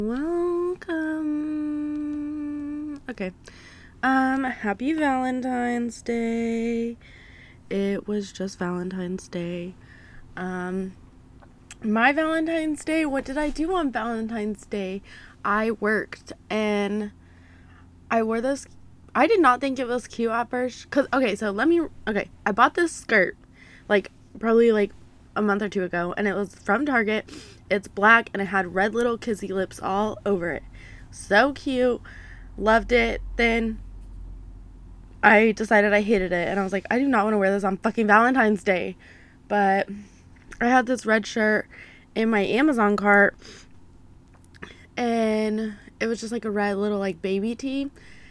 Welcome. Okay. Happy Valentine's Day. It was just Valentine's Day. My Valentine's Day, what did I do on Valentine's Day? I worked and I wore this. I did not think it was cute at first. I bought this skirt, probably a month or two ago, and it was from Target. It's black and it had red little kissy lips all over it. So cute. Loved it. Then I decided I hated it, and I was like, I do not want to wear this on fucking Valentine's Day. But I had this red shirt in my Amazon cart, and it was just like a red little baby tee.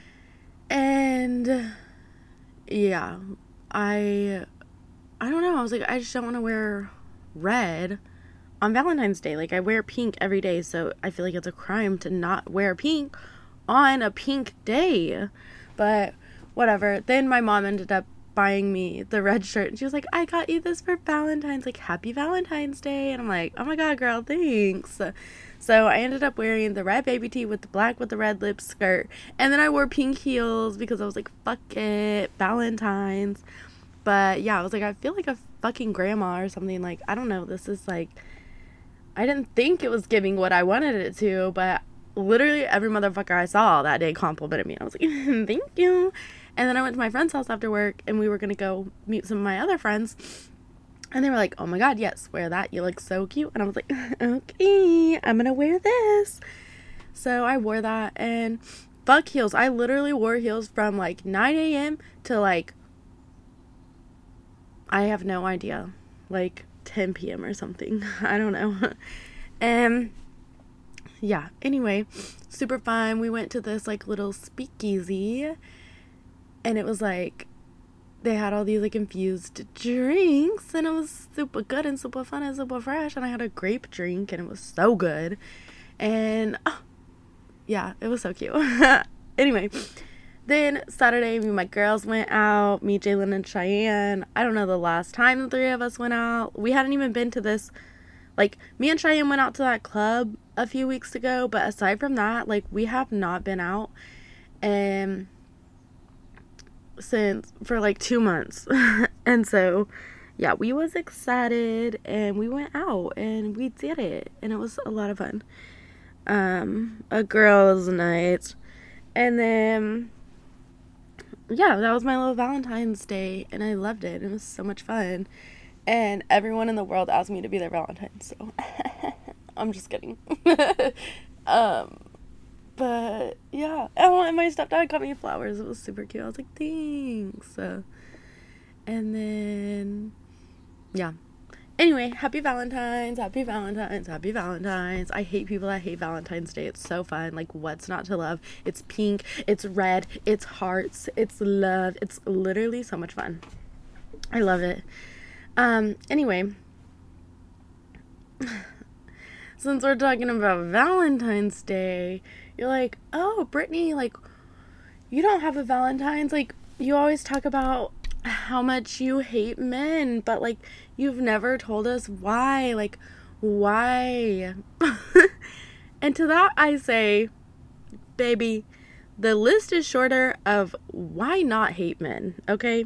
And yeah, I don't know. I was like, I just don't want to wear red on Valentine's Day. I wear pink every day, so I feel like it's a crime to not wear pink on a pink day. But whatever. Then my mom ended up buying me the red shirt, and she was like, I got you this for Valentine's, happy Valentine's Day. And I'm like, oh my god, girl, thanks. So I ended up wearing the red baby tee with the black with the red lip skirt, and then I wore pink heels because I was like, fuck it, Valentine's. But yeah, I was like, I feel like a fucking grandma or something. I don't know, this is I didn't think it was giving what I wanted it to, but literally every motherfucker I saw that day complimented me. I was like, thank you. And then I went to my friend's house after work, and we were going to go meet some of my other friends. And they were like, oh my god, yes, wear that. You look so cute. And I was like, okay, I'm going to wear this. So I wore that, and fuck heels. I literally wore heels from 9 a.m. to I have no idea, 10 p.m. or something. I don't know. And yeah, anyway, super fun. We went to this little speakeasy, and it was they had all these infused drinks, and it was super good and super fun and super fresh. And I had a grape drink, and it was so good. And yeah, it was so cute. Anyway, then Saturday, me and my girls went out. Me, Jalen, and Cheyenne. I don't know the last time the three of us went out. We hadn't even been to this. Me and Cheyenne went out to that club a few weeks ago, but aside from that, we have not been out for 2 months. And so yeah, we was excited, and we went out and we did it, and it was a lot of fun. A girls' night. And then yeah, that was my little Valentine's Day, and I loved it. It was so much fun. And everyone in the world asked me to be their Valentine, so I'm just kidding. But yeah. Oh, and my stepdad got me flowers. It was super cute. I was like, thanks. And then yeah. Anyway, happy Valentine's, happy Valentine's, happy Valentine's. I hate people that hate Valentine's Day. It's so fun. What's not to love? It's pink, it's red, it's hearts, it's love. It's literally so much fun. I love it. Anyway, since we're talking about Valentine's Day, you're like, oh, Brittany, you don't have a Valentine's. You always talk about how much you hate men, but you've never told us why. Why? And to that I say, baby, the list is shorter of why not hate men, okay?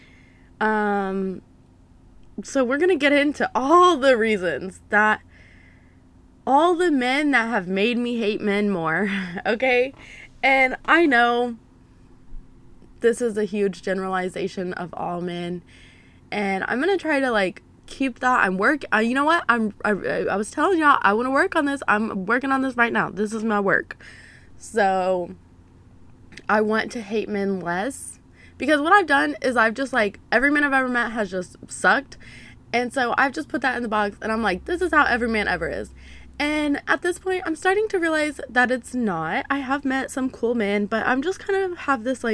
So we're gonna get into all the reasons that all the men that have made me hate men more, okay? And I know this is a huge generalization of all men, and I'm gonna try to keep that. You know what? I was telling y'all I want to work on this. I'm working on this right now. This is my work. So I want to hate men less, because what I've done is I've just every man I've ever met has just sucked, and so I've just put that in the box, and I'm like, this is how every man ever is. And at this point, I'm starting to realize that it's not. I have met some cool men, but I'm just kind of have this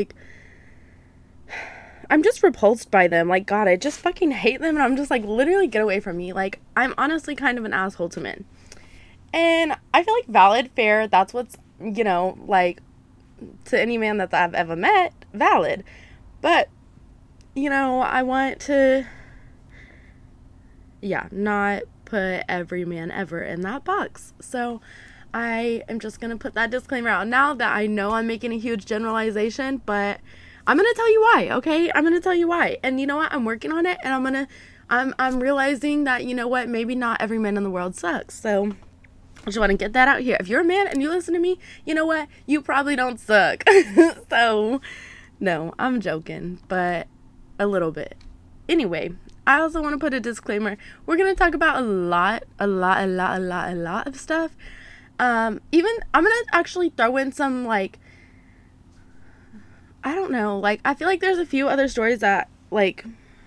I'm just repulsed by them. God, I just fucking hate them, and I'm just literally get away from me. I'm honestly kind of an asshole to men. And I feel valid, fair, that's what's, to any man that I've ever met, valid. But, I want to, not put every man ever in that box. So I am just going to put that disclaimer out now that I know I'm making a huge generalization, but I'm going to tell you why, okay? I'm going to tell you why. And you know what? I'm working on it, and I'm realizing that, you know what? Maybe not every man in the world sucks. So I just want to get that out here. If you're a man and you listen to me, you know what? You probably don't suck. So, no, I'm joking, but a little bit. Anyway, I also want to put a disclaimer. We're going to talk about a lot of stuff. Even, I'm going to actually throw in some, like, I don't know, like, I feel like there's a few other stories that, like,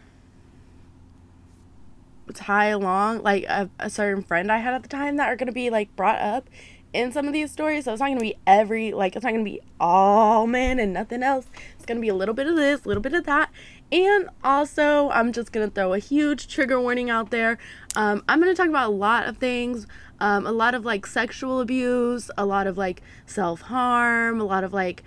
tie along, like, a certain friend I had at the time that are going to be, like, brought up in some of these stories. So it's not going to be it's not going to be all men and nothing else. It's going to be a little bit of this, a little bit of that. And also, I'm just going to throw a huge trigger warning out there. I'm going to talk about a lot of things, a lot of, like, sexual abuse, a lot of, like, self-harm, a lot of, like,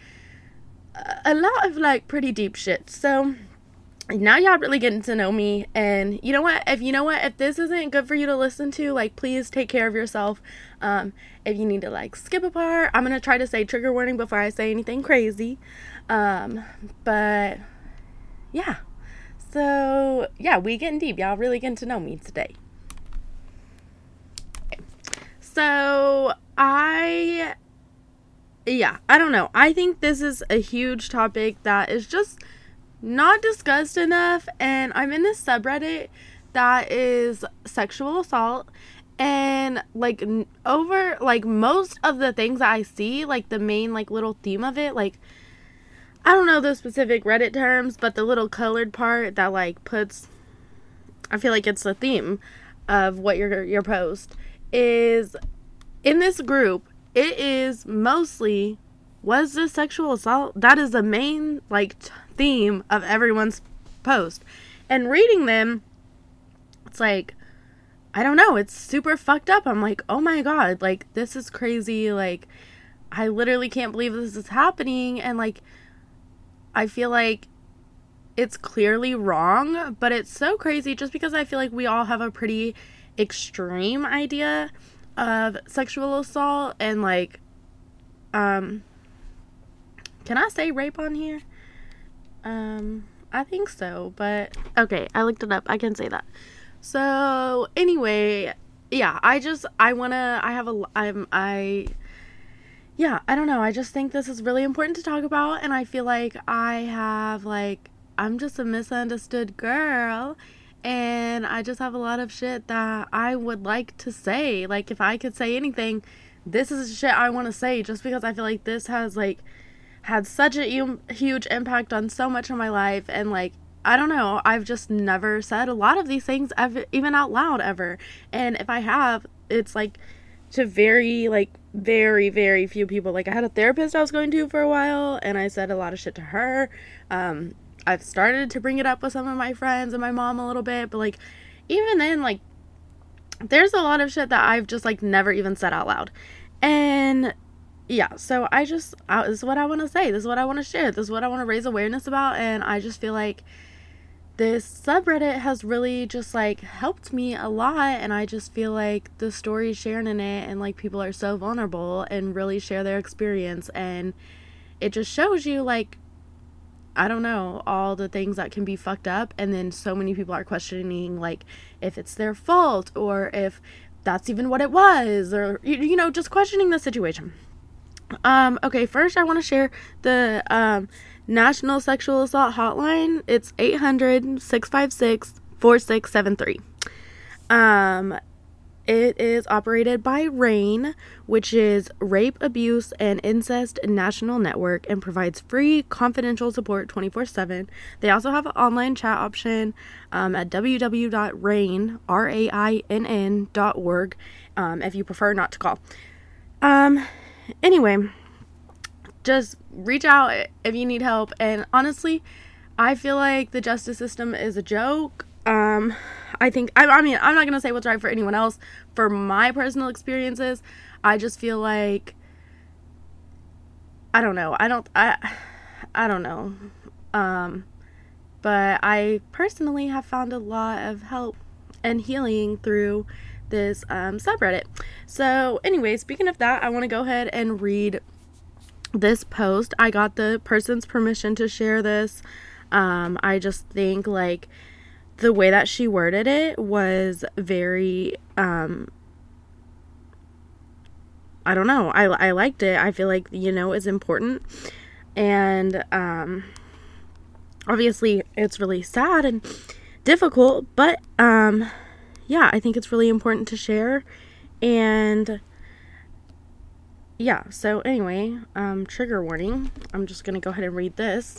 pretty deep shit. So now y'all really getting to know me, and you know what, if this isn't good for you to listen to, like, please take care of yourself. If you need to, like, skip a part, I'm gonna try to say trigger warning before I say anything crazy. But yeah, so yeah, we getting deep. Y'all really getting to know me today. Okay. So I don't know. I think this is a huge topic that is just not discussed enough, and I'm in this subreddit that is sexual assault, and, like, over, like, most of the things that I see, like, the main, like, little theme of it, like, I don't know the specific Reddit terms, but the little colored part that, like, puts, I feel like it's the theme of what your post is, in this group, it is mostly, was this sexual assault? That is the main, like, theme of everyone's post. And reading them, it's like, I don't know, it's super fucked up. I'm like, oh my god, like, this is crazy. Like, I literally can't believe this is happening. And, like, I feel like it's clearly wrong, but it's so crazy just because I feel like we all have a pretty extreme idea of sexual assault. And, like, can I say rape on here? I think so, but okay, I looked it up. I can say that. So anyway, yeah, I don't know. I just think this is really important to talk about, and I feel like I'm just a misunderstood girl, and I just have a lot of shit that I would like to say. Like, if I could say anything, this is shit I want to say, just because I feel like this has, like, had such a huge impact on so much of my life. And, like, I don't know, I've just never said a lot of these things ever, even out loud, ever. And if I have, it's, like, to very few people. Like, I had a therapist I was going to for a while, and I said a lot of shit to her. I've started to bring it up with some of my friends and my mom a little bit, but, like, even then, like, there's a lot of shit that I've just, like, never even said out loud. And yeah, so this is what I want to say. This is what I want to share. This is what I want to raise awareness about. And I just feel like this subreddit has really just, like, helped me a lot. And I just feel like the stories shared in it, and, like, people are so vulnerable and really share their experience. And it just shows you, like, I don't know, all the things that can be fucked up. And then so many people are questioning, like, if it's their fault, or if that's even what it was, or, you know, just questioning the situation. Okay, first I want to share the National Sexual Assault Hotline. It's 800-656-4673. It is operated by RAINN, which is Rape, Abuse, and Incest National Network, and provides free, confidential support 24/7. They also have an online chat option at www.rainn.org if you prefer not to call. Anyway, just reach out if you need help. And honestly, I feel like the justice system is a joke. I think, I mean, I'm not going to say what's right for anyone else. For my personal experiences, I just feel like, I don't know. I don't know. But I personally have found a lot of help and healing through this subreddit. So anyway, speaking of that, I want to go ahead and read this post. I got the person's permission to share this. I just think like the way that she worded it was very, I don't know. I liked it. I feel like, it's important. And, obviously it's really sad and difficult, but, yeah, I think it's really important to share. And yeah, so anyway, trigger warning. I'm just going to go ahead and read this.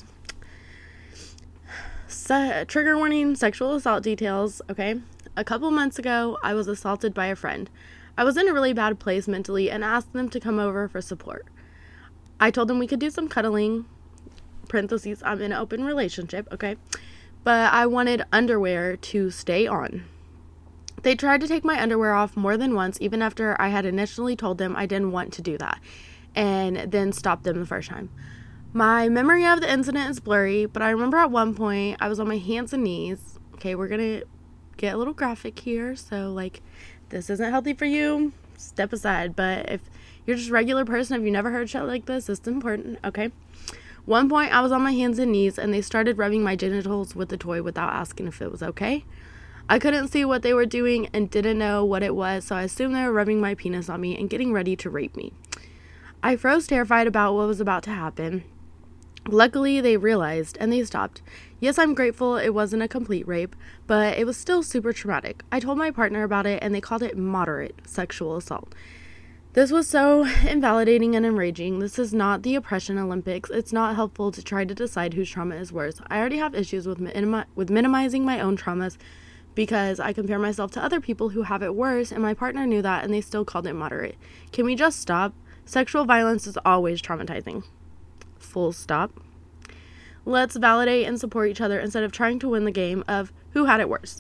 Trigger warning, sexual assault details, okay? A couple months ago, I was assaulted by a friend. I was in a really bad place mentally and asked them to come over for support. I told them we could do some cuddling, parentheses, I'm in an open relationship, okay? But I wanted underwear to stay on. They tried to take my underwear off more than once, even after I had initially told them I didn't want to do that, and then stopped them the first time. My memory of the incident is blurry, but I remember at one point I was on my hands and knees. Okay, we're gonna get a little graphic here, so like, this isn't healthy for you, step aside. But if you're just a regular person, if you never heard shit like this, it's important, okay? One point I was on my hands and knees and they started rubbing my genitals with the toy without asking if it was okay. I couldn't see what they were doing and didn't know what it was, so I assumed they were rubbing my penis on me and getting ready to rape me. I froze terrified about what was about to happen. Luckily, they realized, and they stopped. Yes, I'm grateful it wasn't a complete rape, but it was still super traumatic. I told my partner about it, and they called it moderate sexual assault. This was so invalidating and enraging. This is not the oppression Olympics. It's not helpful to try to decide whose trauma is worse. I already have issues with minimizing my own traumas because I compare myself to other people who have it worse, and my partner knew that, and they still called it moderate. Can we just stop? Sexual violence is always traumatizing. Full stop. Let's validate and support each other instead of trying to win the game of who had it worse.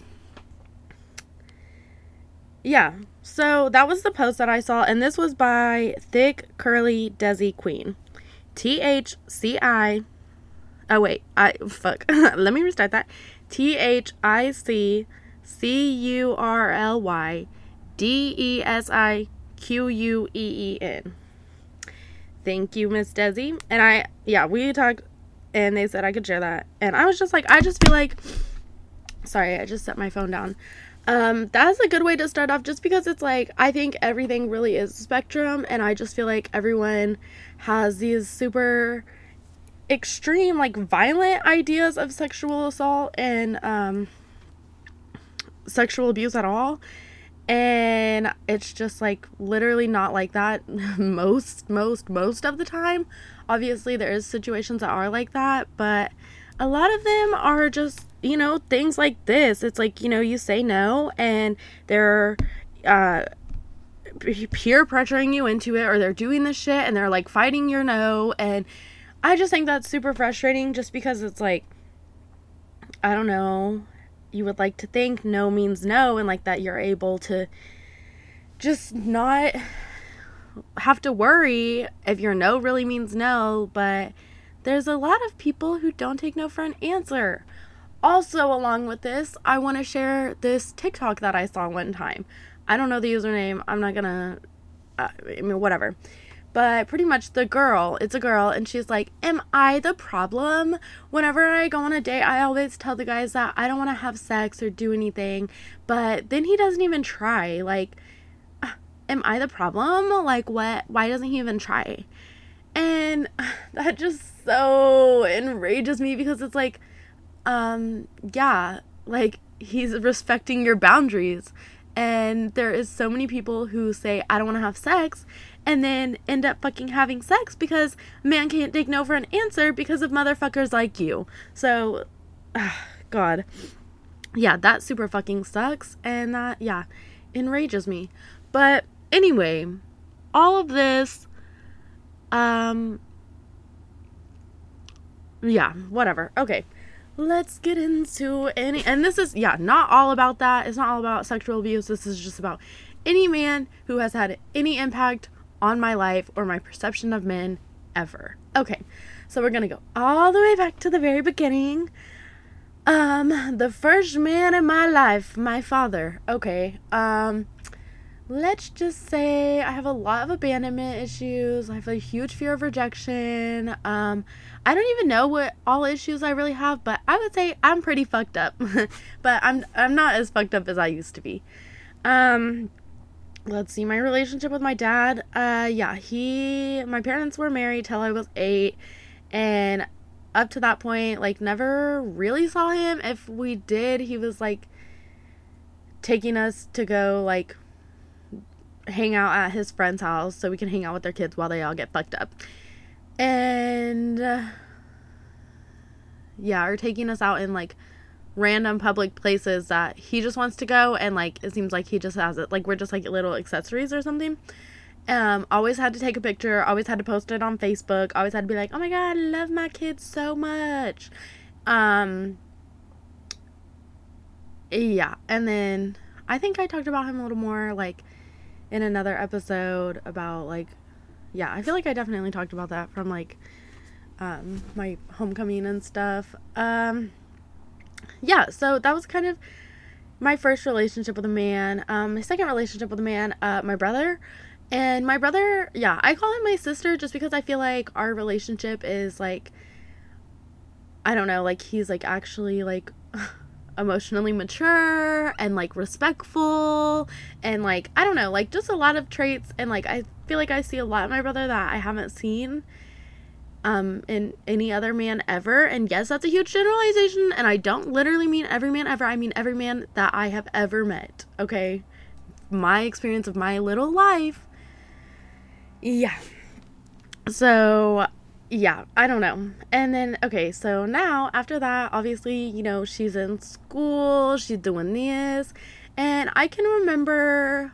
Yeah, so that was the post that I saw, and this was by Thick Curly Desi Queen. THCI. Oh wait, let me restart that. THICCURLYDESIQUEEN. Thank you, Miss Desi. And we talked, and they said I could share that. And I was just like, I just feel like, sorry, I just set my phone down. That's a good way to start off, just because it's like, I think everything really is a spectrum, and I just feel like everyone has these super extreme, like, violent ideas of sexual assault and, sexual abuse at all. And it's just like literally not like that most of the time. Obviously there is situations that are like that, but a lot of them are just, things like this. It's like, you say no and they're peer pressuring you into it, or they're doing this shit and they're like fighting your no. And I just think that's super frustrating, just because it's like, I don't know, you would like to think no means no, and like that you're able to just not have to worry if your no really means no. But there's a lot of people who don't take no for an answer. Also, along with this, I want to share this TikTok that I saw one time. I don't know the username. I'm not gonna, whatever. But pretty much it's a girl, and she's like, am I the problem? Whenever I go on a date, I always tell the guys that I don't want to have sex or do anything, but then he doesn't even try. Like, am I the problem? Like, what? Why doesn't he even try? And that just so enrages me, because it's like, yeah, like, he's respecting your boundaries. And there is so many people who say, I don't want to have sex, and then end up fucking having sex because a man can't take no for an answer because of motherfuckers like you. So, God. Yeah, that super fucking sucks, and that, yeah, enrages me. But anyway, all of this, yeah, whatever. Okay. Let's get into and this is, not all about that. It's not all about sexual abuse. This is just about any man who has had any impact on my life or my perception of men ever. Okay, so we're gonna go all the way back to the very beginning. The first man in my life, my father. Okay, let's just say I have a lot of abandonment issues. I have a huge fear of rejection. I don't even know what all issues I really have, but I would say I'm pretty fucked up. But I'm not as fucked up as I used to be. Let's see, my relationship with my dad. My parents were married till I was 8, and up to that point, like, never really saw him. If we did, he was like taking us to go like hang out at his friend's house so we can hang out with their kids while they all get fucked up. And or taking us out in like random public places that he just wants to go, and like it seems like he just has it, like we're just like little accessories or something. Always had to take a picture, always had to post it on Facebook, always had to be like, oh my god, I love my kids so much. And then I think I talked about him a little more like in another episode about like, I feel like I definitely talked about that from like my homecoming and stuff. So that was kind of my first relationship with a man. My second relationship with a man, my brother. And my brother, I call him my sister just because I feel like our relationship is like, I don't know, like he's like actually like emotionally mature and like respectful and like, I don't know, like just a lot of traits, and like I feel like I see a lot in my brother that I haven't seen in any other man ever. And yes, that's a huge generalization, and I don't literally mean every man ever, I mean every man that I have ever met, okay? My experience of my little life. So I don't know. And then, okay, so now after that, obviously, you know, she's in school, she's doing this, and I can remember,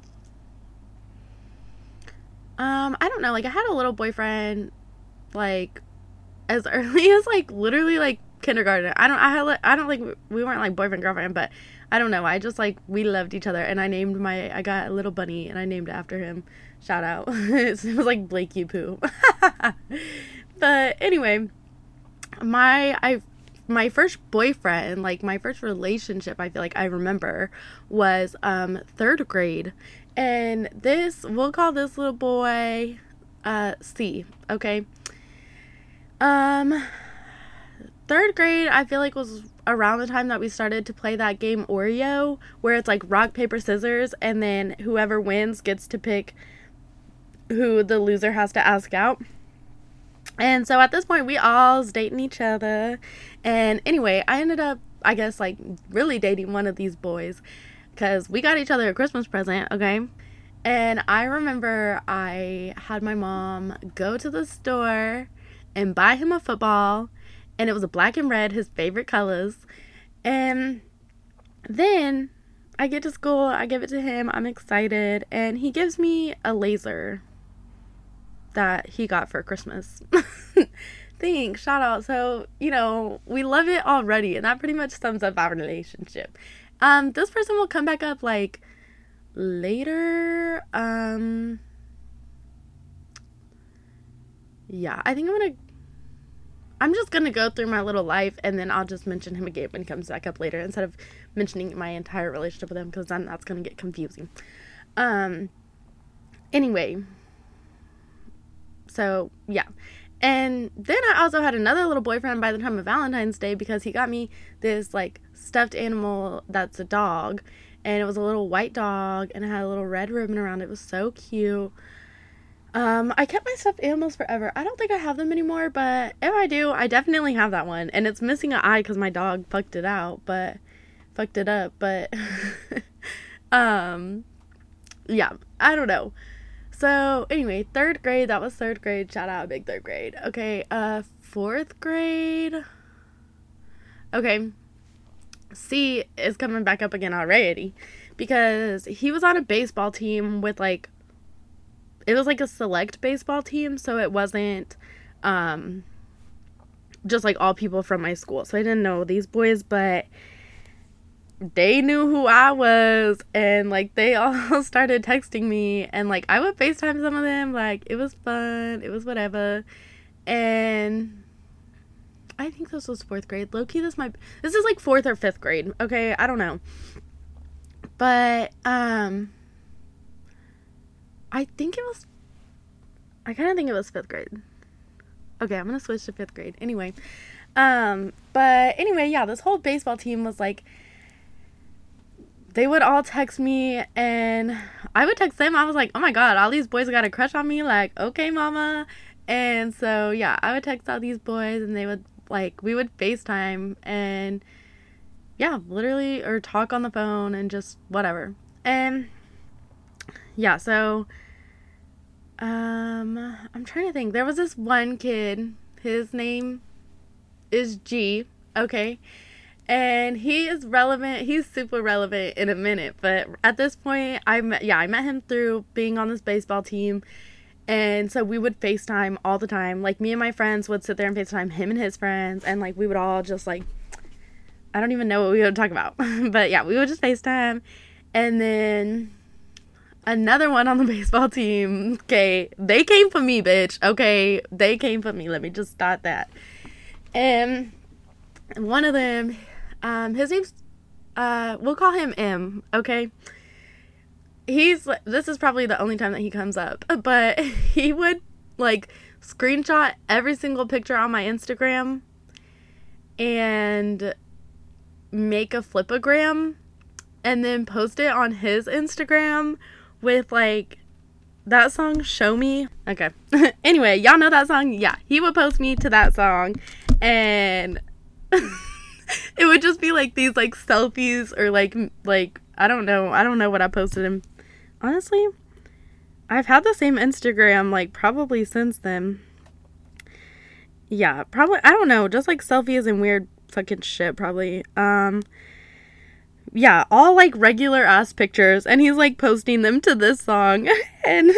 I don't know, like I had a little boyfriend like as early as like literally like kindergarten. I don't like, we weren't like boyfriend girlfriend, but I don't know, I just like, we loved each other, and I got a little bunny and I named it after him. Shout out. It was like Blakey Poo. But anyway, my first boyfriend, like my first relationship, I feel like I remember was 3rd grade. And we'll call this little boy C, okay? 3rd grade, I feel like was around the time that we started to play that game Oreo, where it's like rock, paper, scissors, and then whoever wins gets to pick who the loser has to ask out. And so at this point, we all was dating each other. And anyway, I ended up, I guess, like really dating one of these boys, because we got each other a Christmas present, okay? And I remember I had my mom go to the store and buy him a football, and it was a black and red, his favorite colors. And then I get to school, I give it to him, I'm excited, and he gives me a laser that he got for Christmas. Thanks, shout out. So, you know, we love it already, and that pretty much sums up our relationship. This person will come back up like later. I think I'm just gonna go through my little life, and then I'll just mention him again when he comes back up later, instead of mentioning my entire relationship with him, because then that's gonna get confusing. Anyway, so and then I also had another little boyfriend by the time of Valentine's Day, because he got me this like stuffed animal that's a dog, and it was a little white dog, and it had a little red ribbon around it. It was so cute. I kept my stuffed animals forever. I don't think I have them anymore, but if I do, I definitely have that one. And it's missing an eye because my dog fucked it up, but I don't know. So anyway, 3rd grade, that was 3rd grade. Shout out, big 3rd grade. Okay, 4th grade. Okay, C is coming back up again already, because he was on a baseball team with like, it was like a select baseball team, so it wasn't just like all people from my school. So I didn't know these boys, but they knew who I was, and like they all started texting me, and like I would FaceTime some of them. Like it was fun, it was whatever. And I think this was 4th grade. Low-key, this is like 4th or 5th grade. Okay, I don't know. But I kind of think it was 5th grade. Okay, I'm gonna switch to 5th grade. Anyway, but anyway, yeah, this whole baseball team was like, they would all text me, and I would text them. I was like, oh my god, all these boys got a crush on me. Like, okay, mama. And so, yeah, I would text all these boys, and they would, like, we would FaceTime, and yeah, literally, or talk on the phone, and just whatever. And yeah, so, I'm trying to think. There was this one kid, his name is G, okay? And he is relevant. He's super relevant in a minute. But at this point, I met him through being on this baseball team. And so we would FaceTime all the time. Like, me and my friends would sit there and FaceTime him and his friends. And, like, we would all just, like, I don't even know what we would talk about. But, yeah, we would just FaceTime. And then another one on the baseball team. Okay, they came for me, bitch. Okay, they came for me. Let me just start that. And one of them, his name's, we'll call him M, okay? This is probably the only time that he comes up, but he would, like, screenshot every single picture on my Instagram and make a flipagram and then post it on his Instagram with, like, that song, Show Me. Okay. Anyway, y'all know that song? Yeah, he would post me to that song, and it would just be, like, these, like, selfies, or, like, I don't know what I posted him. Honestly, I've had the same Instagram, like, probably since then. Yeah, probably, I don't know, just, like, selfies and weird fucking shit, probably. Yeah, all, like, regular ass pictures, and he's, like, posting them to this song, and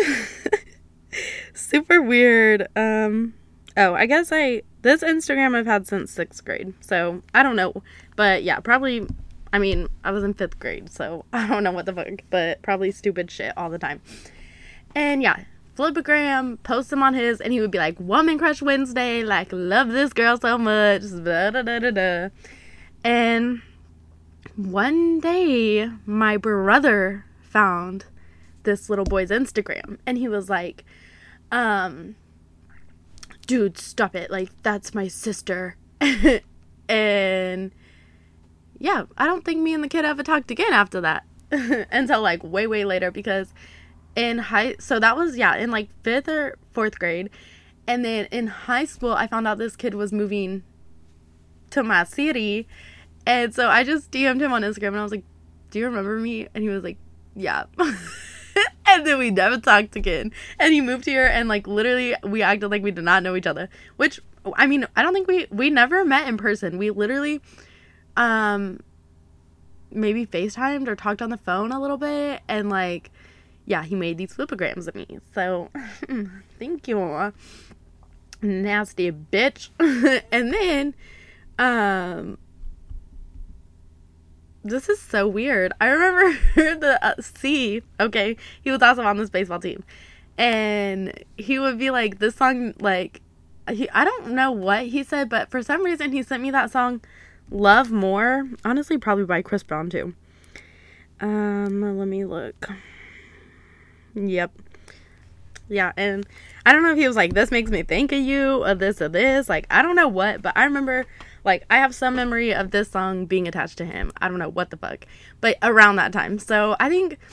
super weird. I guess this Instagram I've had since 6th grade, so I don't know, but yeah, probably, I mean, I was in 5th grade, so I don't know what the fuck, but probably stupid shit all the time. And yeah, flipagram, post him on his, and he would be like, Woman Crush Wednesday, like, love this girl so much, blah, da, da, da, da. And one day, my brother found this little boy's Instagram, and he was like, dude, stop it, like, that's my sister. And yeah, I don't think me and the kid ever talked again after that. Until, like, way later, because so that was, yeah, in, like, 5th or 4th grade. And then in high school, I found out this kid was moving to my city. And so I just DM'd him on Instagram, and I was like, do you remember me? And he was like, yeah. And then we never talked again. And he moved here, and, like, literally, we acted like we did not know each other. Which, I mean, I don't think we never met in person. We literally, maybe FaceTimed or talked on the phone a little bit. And, like, yeah, he made these flipagrams of me. So, thank you. Nasty bitch. And then, this is so weird. I remember the C, okay, he was also on this baseball team, and he would be like, this song, like, I don't know what he said, but for some reason he sent me that song, Love More, honestly, probably by Chris Brown, too. Let me look. Yep. Yeah, and I don't know if he was like, this makes me think of you, or this, like, I don't know what, but I remember, like, I have some memory of this song being attached to him. I don't know what the fuck, but around that time. So I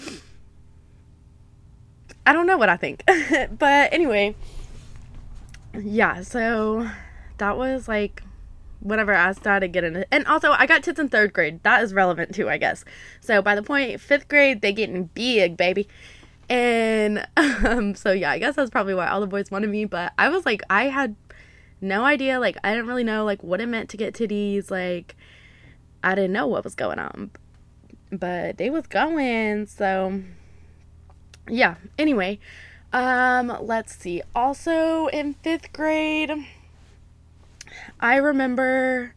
don't know what I think. But anyway, yeah, so that was, like, whenever I started getting it. And also, I got tits in 3rd grade. That is relevant too, I guess. So by the point, 5th grade, they getting big, baby. And so yeah, I guess that's probably why all the boys wanted me. But I was like, I had no idea, like, I didn't really know, like, what it meant to get titties. Like, I didn't know what was going on, but they was going. So yeah, anyway, let's see. Also in 5th grade, I remember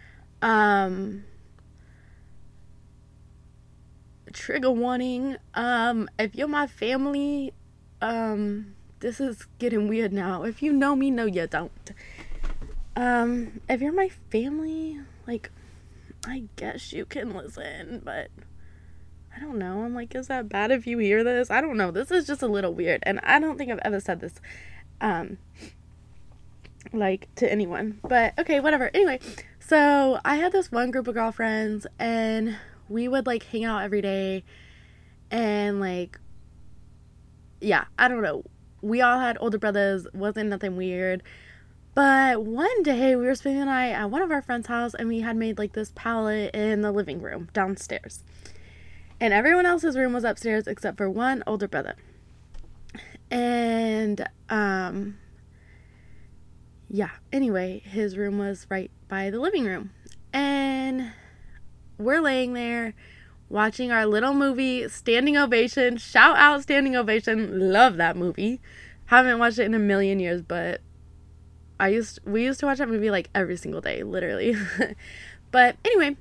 trigger warning, if you're my family, this is getting weird now. If you know me, no you don't. If you're my family, like, I guess you can listen, but I don't know. I'm like, is that bad if you hear this? I don't know. This is just a little weird. And I don't think I've ever said this, like, to anyone. But, okay, whatever. Anyway, so I had this one group of girlfriends, and we would, like, hang out every day. And, like, yeah, I don't know. We all had older brothers. Wasn't nothing weird. But one day we were spending the night at one of our friends' house, and we had made like this pallet in the living room downstairs. And everyone else's room was upstairs except for one older brother. And yeah, anyway, his room was right by the living room. And we're laying there watching our little movie, Standing Ovation. Shout out Standing Ovation. Love that movie. Haven't watched it in a million years, but we used to watch that movie like every single day, literally. But anyway,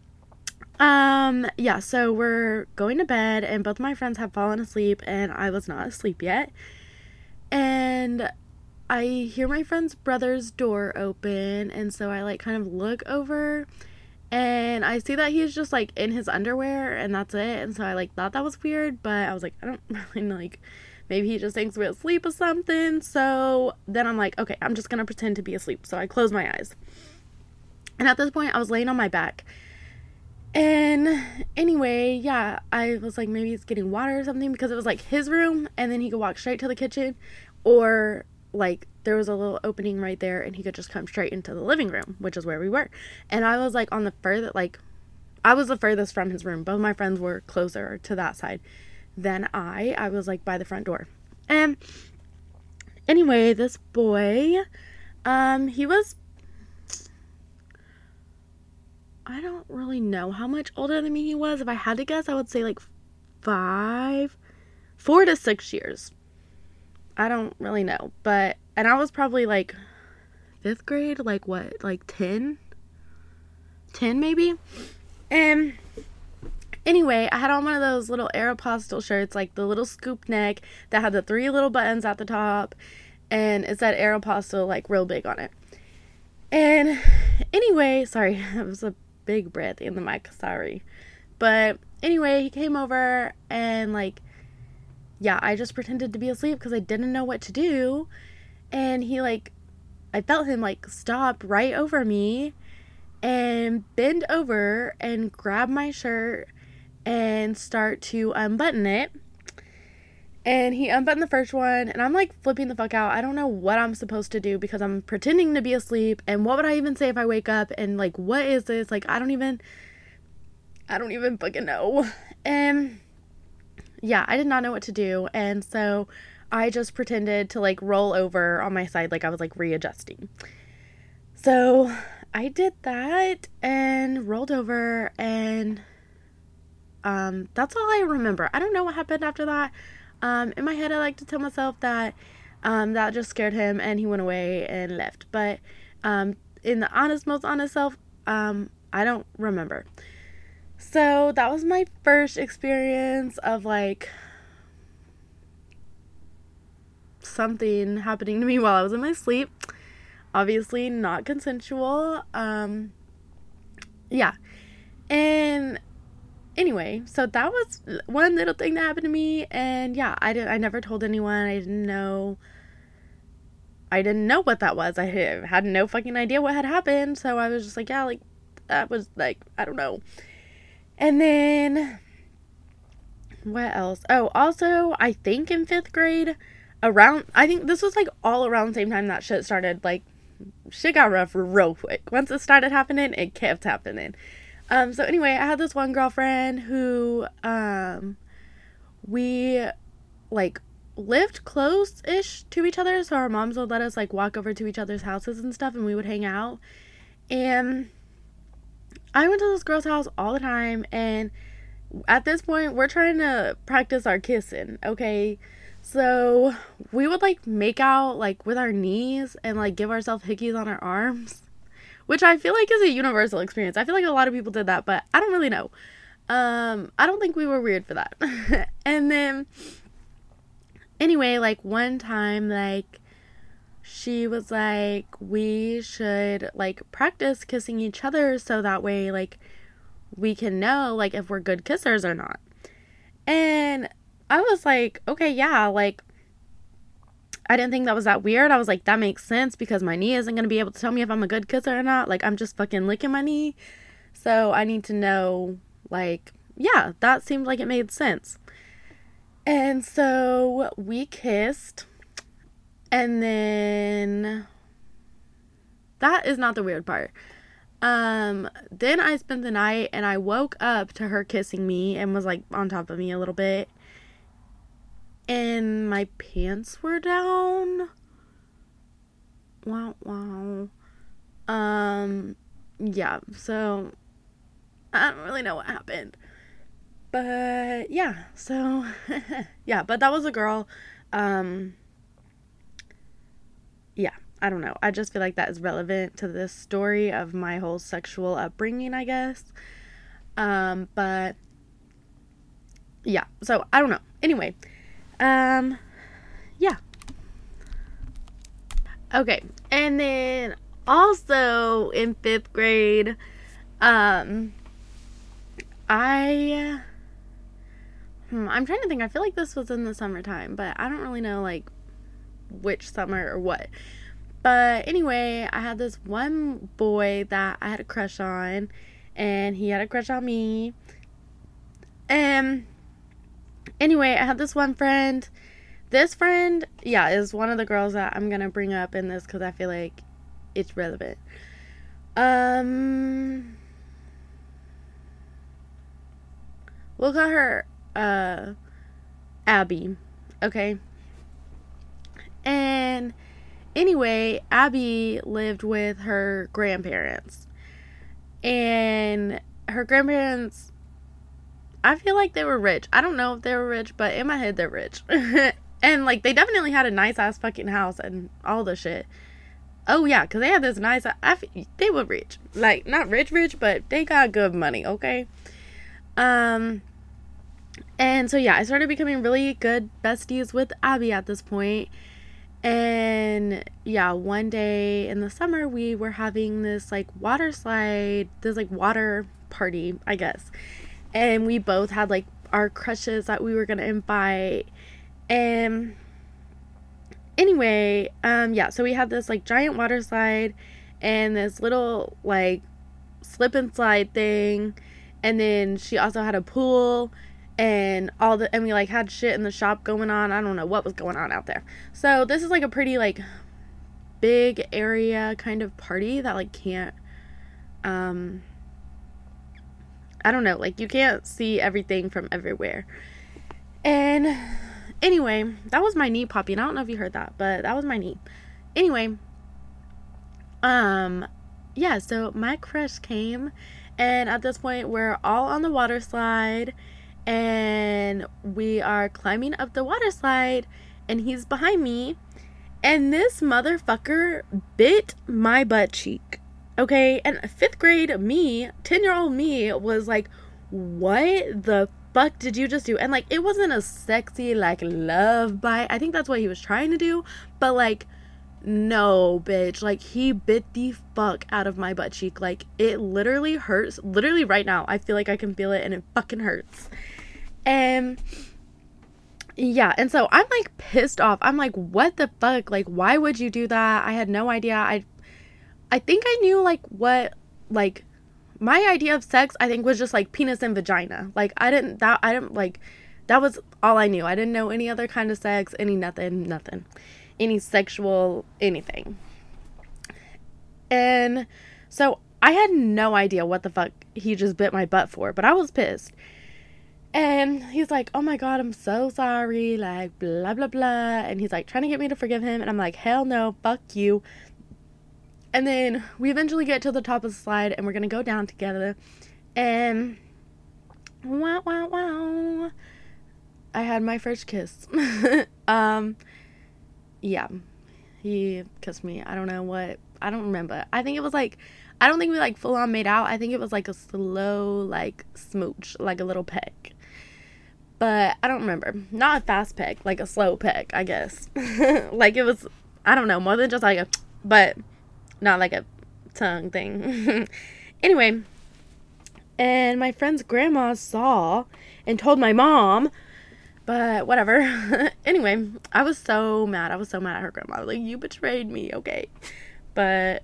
yeah, so we're going to bed, and both my friends have fallen asleep, and I was not asleep yet. And I hear my friend's brother's door open, and so I like kind of look over, and I see that he's just like in his underwear, and that's it. And so I like thought that was weird, but I was like, I don't really like, maybe he just thinks we're asleep or something. So then I'm like, okay, I'm just gonna pretend to be asleep. So I close my eyes, and at this point I was laying on my back. And anyway, yeah, I was like, maybe he's getting water or something, because it was like his room, and then he could walk straight to the kitchen, or like there was a little opening right there and he could just come straight into the living room, which is where we were. And I was like on the I was the furthest from his room. Both my friends were closer to that side than I was like by the front door. And anyway, this boy, he was, I don't really know how much older than me he was. If I had to guess, I would say like 4 to 6 years. I don't really know. But, and I was probably like 5th grade, like what, like 10 maybe? And anyway, I had on one of those little Aeropostale shirts, like the little scoop neck that had the 3 little buttons at the top, and it said Aeropostale like real big on it. And anyway, sorry, that was a big breath in the mic, sorry. But anyway, he came over, and like, yeah, I just pretended to be asleep because I didn't know what to do. And he like, I felt him like stop right over me and bend over and grab my shirt and start to unbutton it. And he unbuttoned the first one, and I'm like flipping the fuck out. I don't know what I'm supposed to do because I'm pretending to be asleep, and what would I even say if I wake up, and like, what is this? Like, I don't even fucking know. And yeah, I did not know what to do, and so I just pretended to like roll over on my side like I was like readjusting. So I did that and rolled over, and that's all I remember. I don't know what happened after that. In my head, I like to tell myself that that just scared him and he went away and left. But in the most honest self, I don't remember. So that was my first experience of like something happening to me while I was in my sleep. Obviously not consensual. Yeah. And anyway, so that was one little thing that happened to me, and yeah, I never told anyone. I didn't know what that was. I had no fucking idea what had happened, so I was just like, yeah, like, that was like, I don't know. And then what else? Oh, also, I think in 5th grade, I think this was like all around the same time that shit started, like, shit got rough real quick. Once it started happening, it kept happening. So anyway, I had this one girlfriend who, we, like, lived close-ish to each other, so our moms would let us, like, walk over to each other's houses and stuff, and we would hang out. And I went to this girl's house all the time, and at this point, we're trying to practice our kissing, okay? So we would, like, make out, like, with our knees and, like, give ourselves hickeys on our arms, which I feel like is a universal experience. I feel like a lot of people did that, but I don't really know. I don't think we were weird for that. And then, anyway, like, one time, like, she was like, we should, like, practice kissing each other so that way, like, we can know, like, if we're good kissers or not. And I was like, okay, yeah, like, I didn't think that was that weird. I was like, that makes sense because my knee isn't going to be able to tell me if I'm a good kisser or not. Like, I'm just fucking licking my knee. So I need to know, like, yeah, that seemed like it made sense. And so we kissed. And then that is not the weird part. Then I spent the night and I woke up to her kissing me and was like on top of me a little bit. And my pants were down. Wow, wow. Yeah, so I don't really know what happened. But yeah, so yeah, but that was a girl. Yeah, I don't know. I just feel like that is relevant to this story of my whole sexual upbringing, I guess. But yeah, so I don't know. Anyway, yeah. Okay, and then also in 5th grade, I'm trying to think. I feel like this was in the summertime, but I don't really know, like, which summer or what. But anyway, I had this one boy that I had a crush on, and he had a crush on me. And anyway, I had this one friend. This friend, yeah, is one of the girls that I'm gonna bring up in this because I feel like it's relevant. We'll call her Abby, okay? And anyway, Abby lived with her grandparents. And her grandparents, I feel like they were rich. I don't know if they were rich, but in my head, they're rich. And, like, they definitely had a nice-ass fucking house and all the shit. Oh, yeah, because they had this nice... they were rich. Like, not rich, but they got good money, okay? And so, yeah, I started becoming really good besties with Abby at this point. And, yeah, one day in the summer, we were having this, like, water slide, this, like, water party, I guess. And we both had, like, our crushes that we were going to invite. And anyway, yeah, so we had this, like, giant water slide and this little, like, slip and slide thing. And then she also had a pool and we, like, had shit in the shop going on. I don't know what was going on out there. So this is, like, a pretty, like, big area kind of party that, like, can't, I don't know, like, you can't see everything from everywhere. And anyway, that was my knee popping. I don't know if you heard that, but that was my knee. Anyway, yeah, so my crush came, and at this point, we're all on the water slide, and we are climbing up the water slide, and he's behind me, and this motherfucker bit my butt cheek. Okay, and 5th grade me, 10-year-old me, was like, what the fuck did you just do? And, like, it wasn't a sexy, like, love bite. I think that's what he was trying to do, but, like, no, bitch. Like, he bit the fuck out of my butt cheek. Like, it literally hurts. Literally right now, I feel like I can feel it, and it fucking hurts. And yeah, and so I'm, like, pissed off. I'm like, what the fuck? Like, why would you do that? I had no idea. I think I knew, like, what, like, my idea of sex, I think, was just, like, penis and vagina. Like, like, that was all I knew. I didn't know any other kind of sex, nothing. Any sexual, anything. And so I had no idea what the fuck he just bit my butt for, but I was pissed. And he's like, oh my God, I'm so sorry, like, blah, blah, blah. And he's, like, trying to get me to forgive him. And I'm like, hell no, fuck you. And then we eventually get to the top of the slide, and we're going to go down together. And wow, wow, wow. I had my first kiss. Yeah. He kissed me. I don't know what. I don't remember. I think it was, like, I don't think we, like, full on made out. I think it was, like, a slow, like, smooch, like a little peck. But I don't remember. Not a fast peck, like a slow peck, I guess. Like, it was, I don't know, more than just, like, a, but not like a tongue thing. Anyway, And my friend's grandma saw and told my mom, but whatever. Anyway, I was so mad. I was so mad at her grandma. I was like, you betrayed me, okay? But,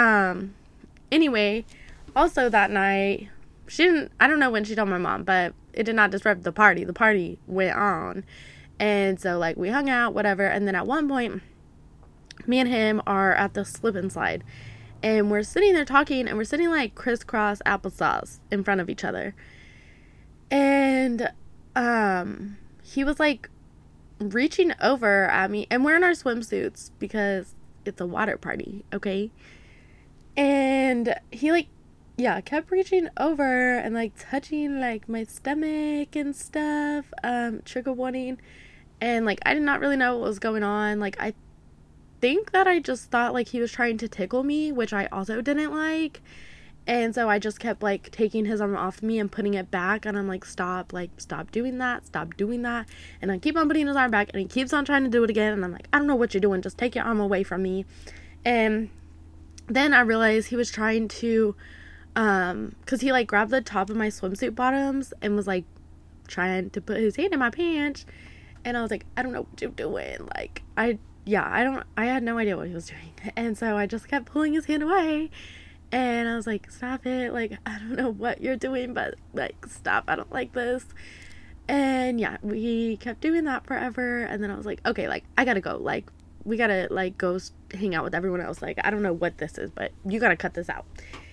anyway, also that night, I don't know when she told my mom, but it did not disrupt the party. The party went on. And so, like, we hung out, whatever. And then at one point, me and him are at the slip and slide. And we're sitting there talking, and we're sitting like crisscross applesauce in front of each other. And he was like reaching over at me, and we're in our swimsuits because it's a water party, okay? And he like, yeah, kept reaching over and like touching like my stomach and stuff, trigger warning. And like, I did not really know what was going on. Like, I think that I just thought like he was trying to tickle me, which I also didn't like. And so I just kept like taking his arm off me and putting it back, and I'm like, stop doing that, and I keep on putting his arm back, and he keeps on trying to do it again, and I'm like, I don't know what you're doing, just take your arm away from me. And then I realized he was trying to because he like grabbed the top of my swimsuit bottoms and was like trying to put his hand in my pants, and I was like, I don't know what you're doing. Like, I had no idea what he was doing. And so I just kept pulling his hand away, and I was like, stop it. Like, I don't know what you're doing, but like, stop. I don't like this. And yeah, we kept doing that forever. And then I was like, okay, like, I gotta go. Like, we gotta like go hang out with everyone else. Like, I don't know what this is, but you gotta cut this out.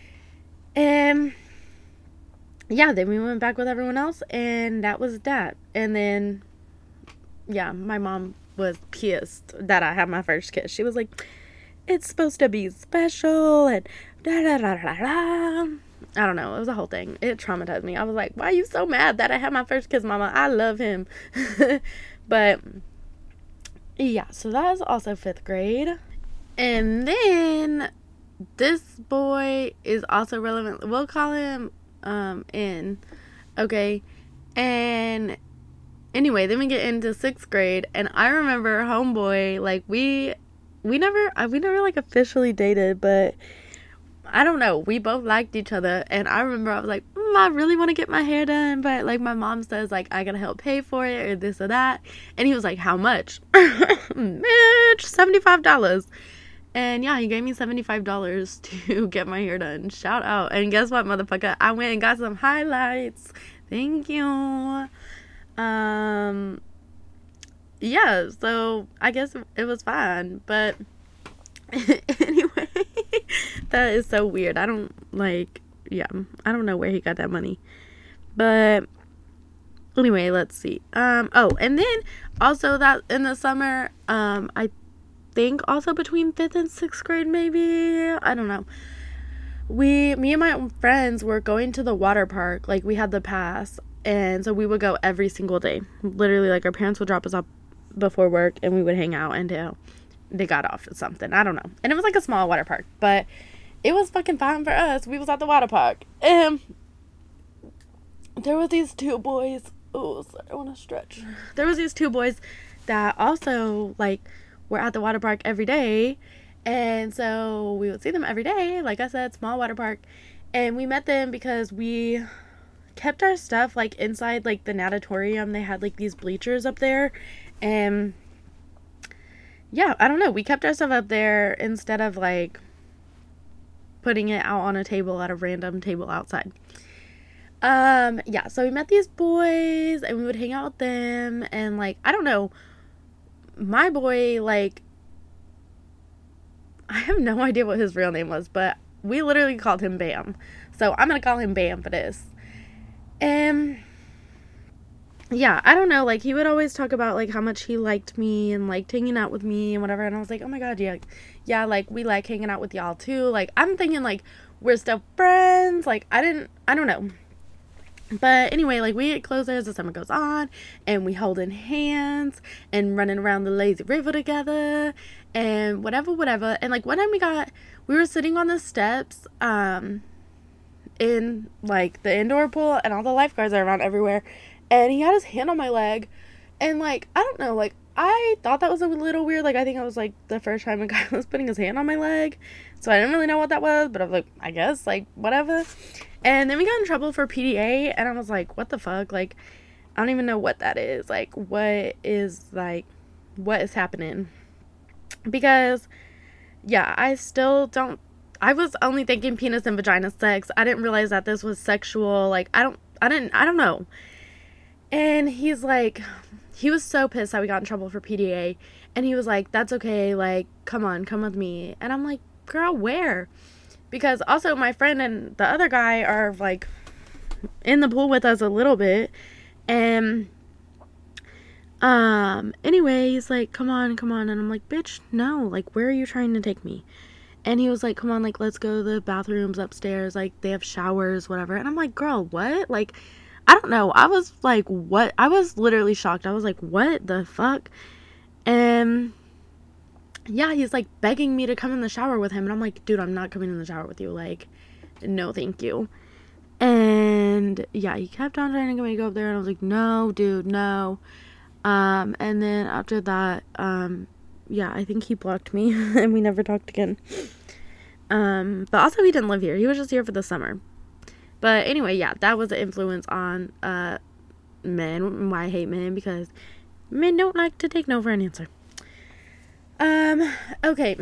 And yeah, then we went back with everyone else, and that was that. And then, yeah, my mom was pissed that I had my first kiss. She was like, it's supposed to be special, and da da da da da. I don't know. It was a whole thing. It traumatized me. I was like, why are you so mad that I had my first kiss, Mama? I love him. But yeah, so that was also 5th grade. And then this boy is also relevant. We'll call him N. Okay. And anyway, then we get into 6th grade, and I remember homeboy, like, we never like officially dated, but I don't know, we both liked each other. And I remember I was like, I really want to get my hair done, but like my mom says like I gotta help pay for it or this or that. And he was like, how much? Bitch, $75. And yeah, he gave me $75 to get my hair done. Shout out. And guess what, motherfucker? I went and got some highlights. Thank you. Yeah, so I guess it was fine. But anyway, that is so weird. I don't know where he got that money. But anyway, let's see. And then also that in the summer, I think also between 5th and 6th grade, maybe, I don't know, me and my friends were going to the water park. Like, we had the pass, and so we would go every single day. Literally, like, our parents would drop us off before work, and we would hang out until they got off or something. I don't know. And it was like a small water park, but it was fucking fine for us. We was at the water park, and there was these 2 boys. Oh, sorry, I want to stretch. There was these 2 boys that also, like, were at the water park every day. And so we would see them every day. Like I said, small water park. And we met them because we kept our stuff like inside like the natatorium. They had like these bleachers up there. And yeah, I don't know. We kept our stuff up there instead of like putting it out on a table at a random table outside. Yeah, so we met these boys and we would hang out with them. And like, I don't know, my boy, like, I have no idea what his real name was, but we literally called him Bam. So I'm gonna call him Bam for this. And yeah, I don't know, like, he would always talk about like how much he liked me and liked hanging out with me and whatever. And I was like, oh my god, yeah, like, we like hanging out with y'all too. Like, I'm thinking like we're still friends. Like, I don't know. But anyway, like, we get closer as the summer goes on, and we holding hands and running around the lazy river together and whatever. And like, one time we were sitting on the steps in like the indoor pool, and all the lifeguards are around everywhere, and he had his hand on my leg, and like, I don't know, like, I thought that was a little weird. Like, I think it was, like, the first time a guy was putting his hand on my leg. So I didn't really know what that was, but I was like, I guess, like, whatever. And then we got in trouble for PDA, and I was like, what the fuck? Like, I don't even know what that is. Like, what is happening? Because, yeah, I still don't, I was only thinking penis and vagina sex. I didn't realize that this was sexual. Like, I don't know. And he's like, he was so pissed that we got in trouble for PDA. And he was like, that's okay. Like, come with me. And I'm like, girl, where? Because also my friend and the other guy are, like, in the pool with us a little bit. And, anyway, he's like, come on. And I'm like, bitch, no. Like, where are you trying to take me? And he was like, come on, like, let's go to the bathrooms upstairs. Like, they have showers, whatever. And I'm like, girl, what? Like, I don't know. I was like, what? I was literally shocked. I was like, what the fuck? And yeah, he's like begging me to come in the shower with him. And I'm like, dude, I'm not coming in the shower with you. Like, no, thank you. And yeah, he kept on trying to get me to go up there. And I was like, no, dude, no. And then after that, yeah, I think he blocked me and we never talked again. But also he didn't live here. He was just here for the summer. But anyway, yeah, that was an influence on men. Why I hate men, because men don't like to take no for an answer. Okay.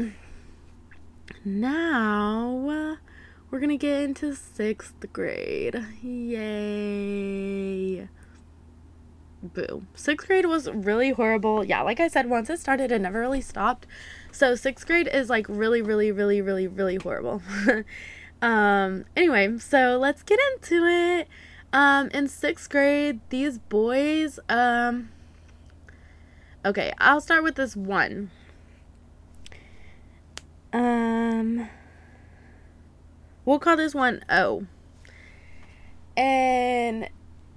Now we're gonna get into 6th grade. Yay. Boo. 6th grade was really horrible. Yeah, like I said, once it started, it never really stopped. So 6th grade is like really, really, really, really, really horrible. Anyway, so let's get into it. In 6th grade, these boys, okay, I'll start with this one. We'll call this one O. And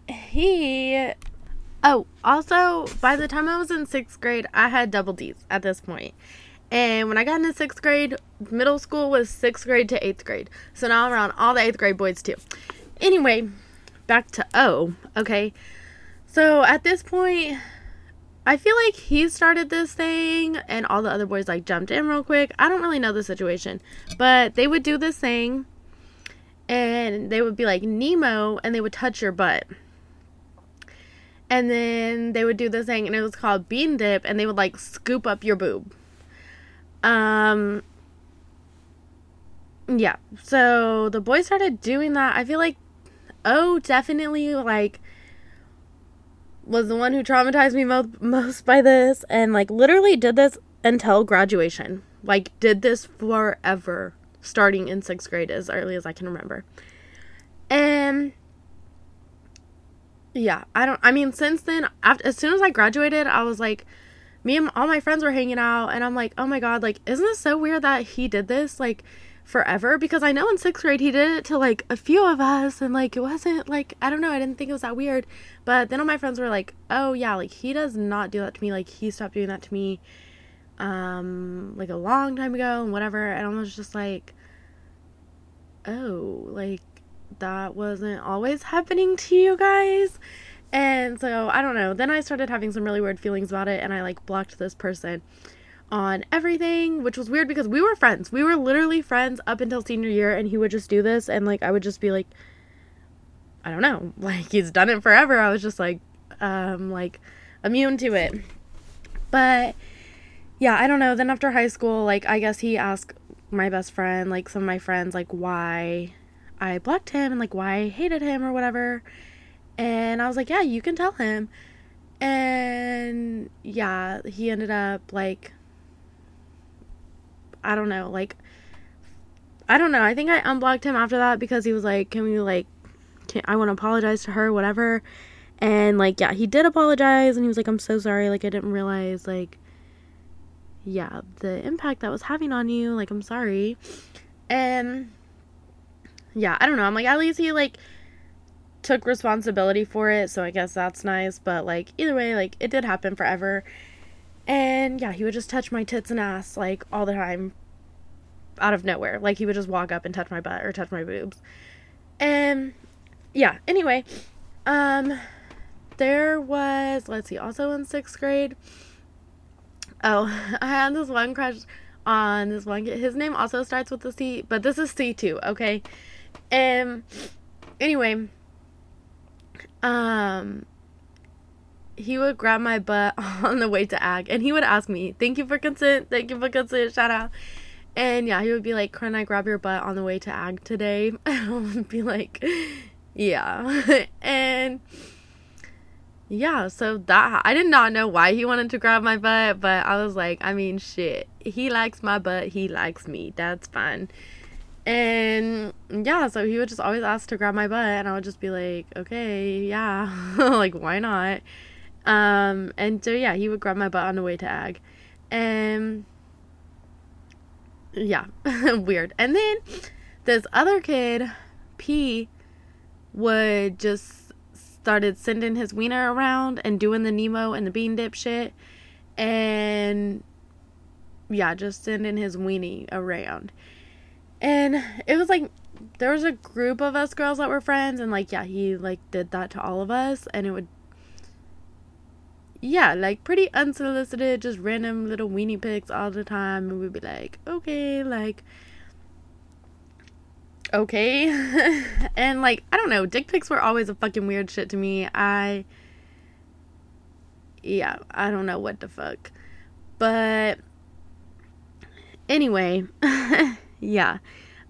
also, by the time I was in 6th grade, I had double D's at this point. And when I got into 6th grade, middle school was 6th grade to 8th grade. So now I'm around all the 8th grade boys too. Anyway, back to O, okay? So at this point, I feel like he started this thing and all the other boys like jumped in real quick. I don't really know the situation, but they would do this thing and they would be like Nemo and they would touch your butt. And then they would do this thing and it was called bean dip and they would like scoop up your boob. Yeah, so the boys started doing that. I feel like definitely like was the one who traumatized me most by this, and like literally did this until graduation. Like did this forever, starting in 6th grade as early as I can remember. And yeah, since then, as soon as I graduated, I was like, me and all my friends were hanging out, and I'm like, oh my god, like, isn't this so weird that he did this, like, forever? Because I know in 6th grade he did it to, like, a few of us, and, like, it wasn't, like, I don't know, I didn't think it was that weird, but then all my friends were like, oh, yeah, like, he does not do that to me, like, he stopped doing that to me, like, a long time ago, and whatever, and I was just like, oh, like, that wasn't always happening to you guys? And so, I don't know. Then I started having some really weird feelings about it, and I, like, blocked this person on everything, which was weird because we were friends. We were literally friends up until senior year, and he would just do this, and, like, I would just be like, I don't know. Like, he's done it forever. I was just, like, immune to it. But, yeah, I don't know. Then after high school, like, I guess he asked my best friend, like, some of my friends, like, why I blocked him and, like, why I hated him or whatever. And I was like, yeah, you can tell him. And yeah, he ended up like, I don't know. I think I unblocked him after that because he was like, I want to apologize to her, whatever. And like, yeah, he did apologize and he was like, I'm so sorry. Like, I didn't realize like, yeah, the impact that was having on you. Like, I'm sorry. And yeah, I don't know. I'm like, at least he like took responsibility for it, so I guess that's nice. But like either way, like it did happen forever. And yeah, he would just touch my tits and ass like all the time out of nowhere. Like he would just walk up and touch my butt or touch my boobs. And yeah, anyway, there was, let's see, also in 6th grade, Oh, I had this one crush on this one kid. His name also starts with a C, but this is C too, okay? And anyway, um, he would grab my butt on the way to ag, and he would ask me, "Thank you for consent. Thank you for consent. Shout out." And yeah, he would be like, "Can I grab your butt on the way to ag today?" And I would be like, "Yeah." And yeah, so that I did not know why he wanted to grab my butt, but I was like, I mean, shit. He likes my butt. He likes me. That's fine. And yeah, so he would just always ask to grab my butt, and I would just be like, okay, yeah, like why not? And so yeah, he would grab my butt on the way to ag, and yeah, weird. And then this other kid, P, would just started sending his wiener around and doing the Nemo and the bean dip shit, and yeah, just sending his weenie around. And it was like there was a group of us girls that were friends, and like yeah, he like did that to all of us, and it would yeah, like pretty unsolicited, just random little weenie pics all the time, and we'd be like, okay, like okay. And like I don't know, dick pics were always a fucking weird shit to me. Yeah, I don't know what the fuck. But anyway, yeah.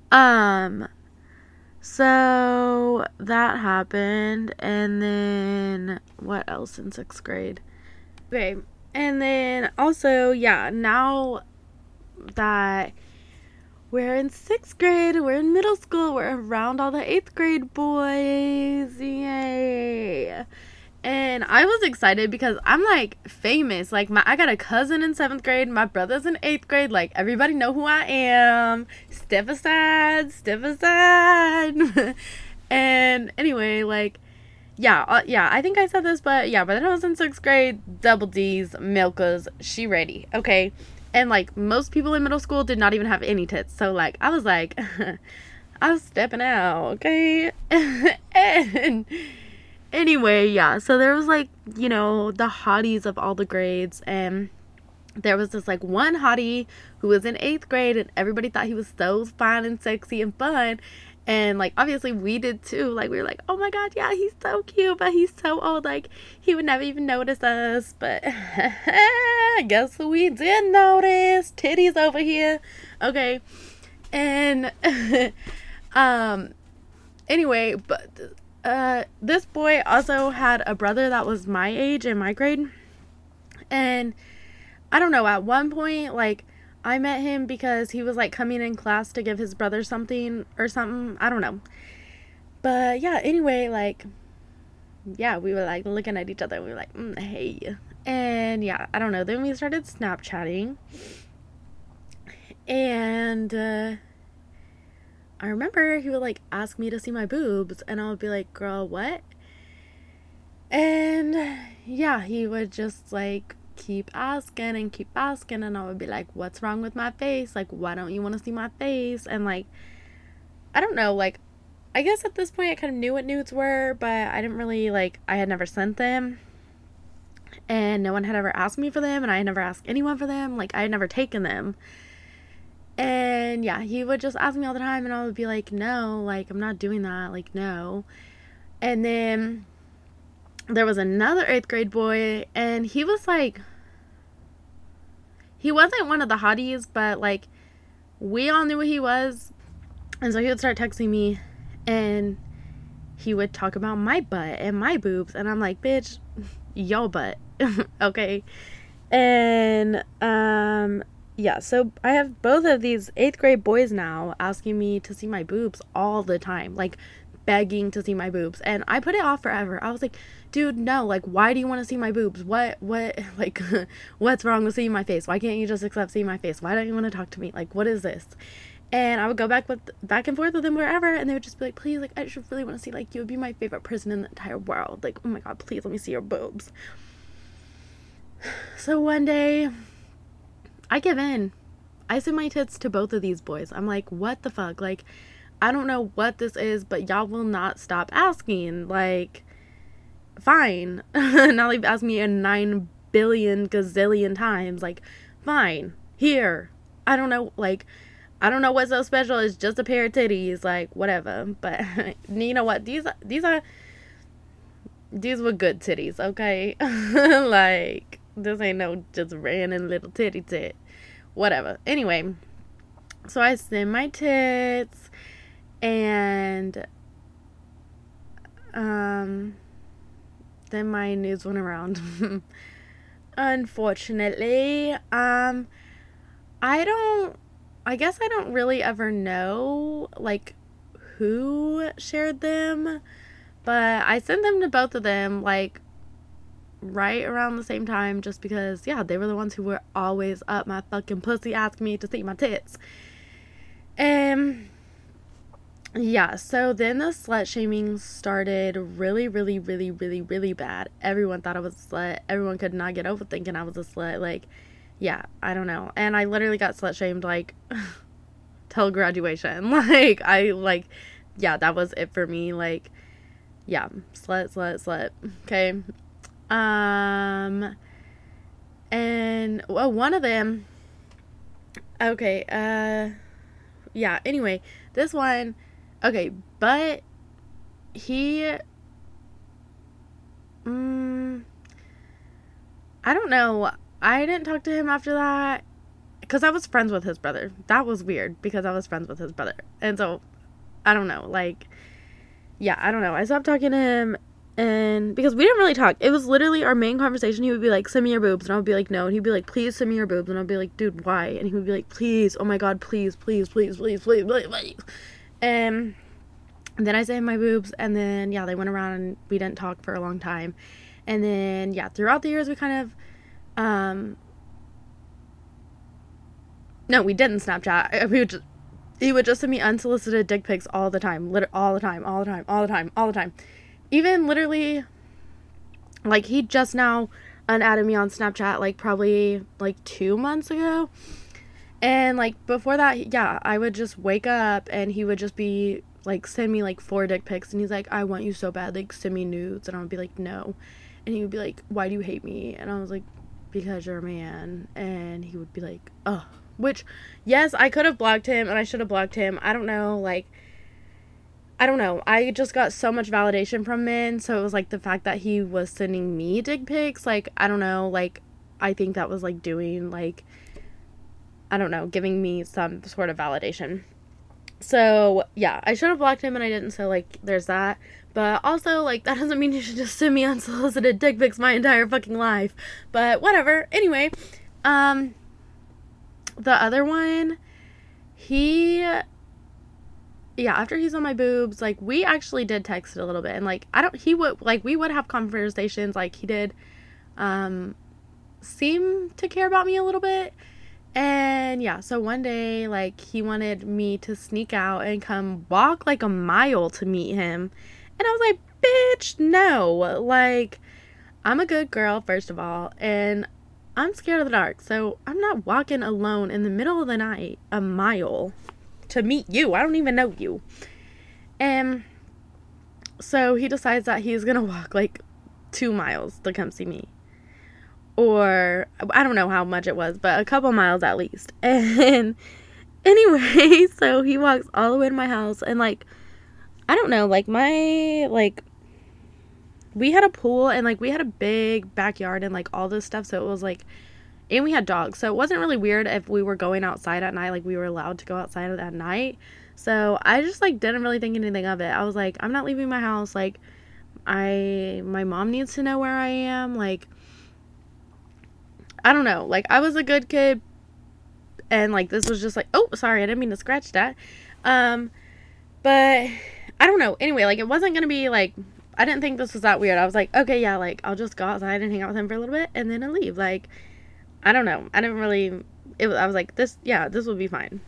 So that happened, and then what else in 6th grade? Okay, and then also, yeah, now that we're in 6th grade, we're in middle school, we're around all the 8th grade boys, yay. And I was excited because I'm like famous. Like I got a cousin in 7th grade, my brother's in 8th grade. Like everybody know who I am. Step aside, step aside. And anyway, like yeah, I think I said this, but yeah, by the time I was in 6th grade, double D's, Milka's, she ready, okay? And like most people in middle school did not even have any tits, so like I was like, I was stepping out, okay? And anyway, yeah, so there was like, you know, the hotties of all the grades, and there was this like one hottie who was in 8th grade, and everybody thought he was so fine and sexy and fun, and like obviously we did too. Like we were like, oh my god, yeah, he's so cute, but he's so old, like he would never even notice us. But I guess we did notice. Titties over here, okay. And anyway, but this boy also had a brother that was my age in my grade, and I don't know, at one point, like, I met him because he was, like, coming in class to give his brother something or something, I don't know, but, yeah, anyway, like, yeah, we were, like, looking at each other, and we were like, hey, and, yeah, I don't know, then we started Snapchatting, and, I remember he would, like, ask me to see my boobs, and I would be like, girl, what? And, yeah, he would just, like, keep asking, and I would be like, what's wrong with my face? Like, why don't you want to see my face? And, like, I don't know, like, I guess at this point I kind of knew what nudes were, but I didn't really, like, I had never sent them, and no one had ever asked me for them, and I had never asked anyone for them, like, I had never taken them. And yeah, he would just ask me all the time, and I would be like, no, like, I'm not doing that, like, no. And then there was another 8th grade boy, and he was like, he wasn't one of the hotties, but like, we all knew what he was. And so he would start texting me, and he would talk about my butt and my boobs, and I'm like, bitch, your butt. Okay. And yeah, so I have both of these 8th grade boys now asking me to see my boobs all the time, like begging to see my boobs, and I put it off forever. I was like, dude, no, like, why do you want to see my boobs? What, like, what's wrong with seeing my face? Why can't you just accept seeing my face? Why don't you want to talk to me? Like, what is this? And I would go back and forth with them wherever, and they would just be like, please, like, I just really want to see, like, you would be my favorite person in the entire world. Like, oh my god, please let me see your boobs. So one day, I give in. I send my tits to both of these boys. I'm like, what the fuck? Like, I don't know what this is, but y'all will not stop asking. Like, fine. Now they've asked me a 9 billion gazillion times. Like, fine, here. I don't know, like, I don't know what's so special. It's just a pair of titties, like, whatever. But you know what? These were good titties, okay? Like, this ain't no just random little titty tit. Whatever. Anyway, so I sent my tits, and then my news went around. Unfortunately, I guess I don't really ever know, like, who shared them, but I sent them to both of them, like, right around the same time, just because, yeah, they were the ones who were always up my fucking pussy asking me to see my tits. And yeah, so then the slut shaming started really, really, really, really, really bad. Everyone thought I was a slut. Everyone could not get over thinking I was a slut. Like, yeah, I don't know. And I literally got slut shamed, like, till graduation. Like, yeah, that was it for me. Like, yeah, slut. Okay. And, well, one of them, okay, yeah, anyway, this one, okay, but he, I don't know, I didn't talk to him after that, because I was friends with his brother. That was weird, because I was friends with his brother, and so, I don't know, like, yeah, I don't know, I stopped talking to him, and, because we didn't really talk, it was literally our main conversation. He would be like, send me your boobs, and I would be like, no, and he'd be like, please send me your boobs, and I'd be like, dude, why? And he would be like, please, oh my god, please, please, please, please, please, please, please. And then I sent him my boobs, and then, yeah, they went around, and we didn't talk for a long time, and then, yeah, throughout the years, we kind of, no, we didn't Snapchat. He would just send me unsolicited dick pics all the time, all the time. Even literally, like, he just now unadded me on Snapchat, like, probably, like, 2 months ago. And, like, before that, yeah, I would just wake up, and he would just be, like, send me, like, 4 dick pics. And he's like, I want you so bad, like, send me nudes. And I would be like, no. And he would be like, why do you hate me? And I was like, because you're a man. And he would be like, ugh. Which, yes, I could have blocked him, and I should have blocked him. I don't know, like, I don't know. I just got so much validation from men. So it was like the fact that he was sending me dick pics. Like, I don't know. Like, I think that was like doing, like, I don't know, giving me some sort of validation. So, yeah, I should have blocked him and I didn't. So, like, there's that. But also, like, that doesn't mean you should just send me unsolicited dick pics my entire fucking life. But whatever. Anyway, the other one, yeah, after he saw my boobs, like, we actually did text a little bit, and, like, we would have conversations, like, he did, seem to care about me a little bit, and, yeah, so one day, like, he wanted me to sneak out and come walk, like, a mile to meet him, and I was like, bitch, no, like, I'm a good girl, first of all, and I'm scared of the dark, so I'm not walking alone in the middle of the night a mile to meet you. I don't even know you. And so he decides that he's gonna walk like 2 miles to come see me, or I don't know how much it was, but a couple miles at least. And anyway, so he walks all the way to my house, and, like, I don't know, like, we had a pool, and, like, we had a big backyard and, like, all this stuff, so it was like, and we had dogs, so it wasn't really weird if we were going outside at night, like, we were allowed to go outside at night. So I just, like, didn't really think anything of it. I was like, I'm not leaving my house, like, my mom needs to know where I am, like, I don't know, like, I was a good kid, and, like, this was just like, oh, sorry, I didn't mean to scratch that, but, I don't know, anyway, like, it wasn't gonna be, like, I didn't think this was that weird. I was like, okay, yeah, like, I'll just go outside and hang out with him for a little bit, and then I'll leave, like, I don't know. I didn't really, I was like, this would be fine.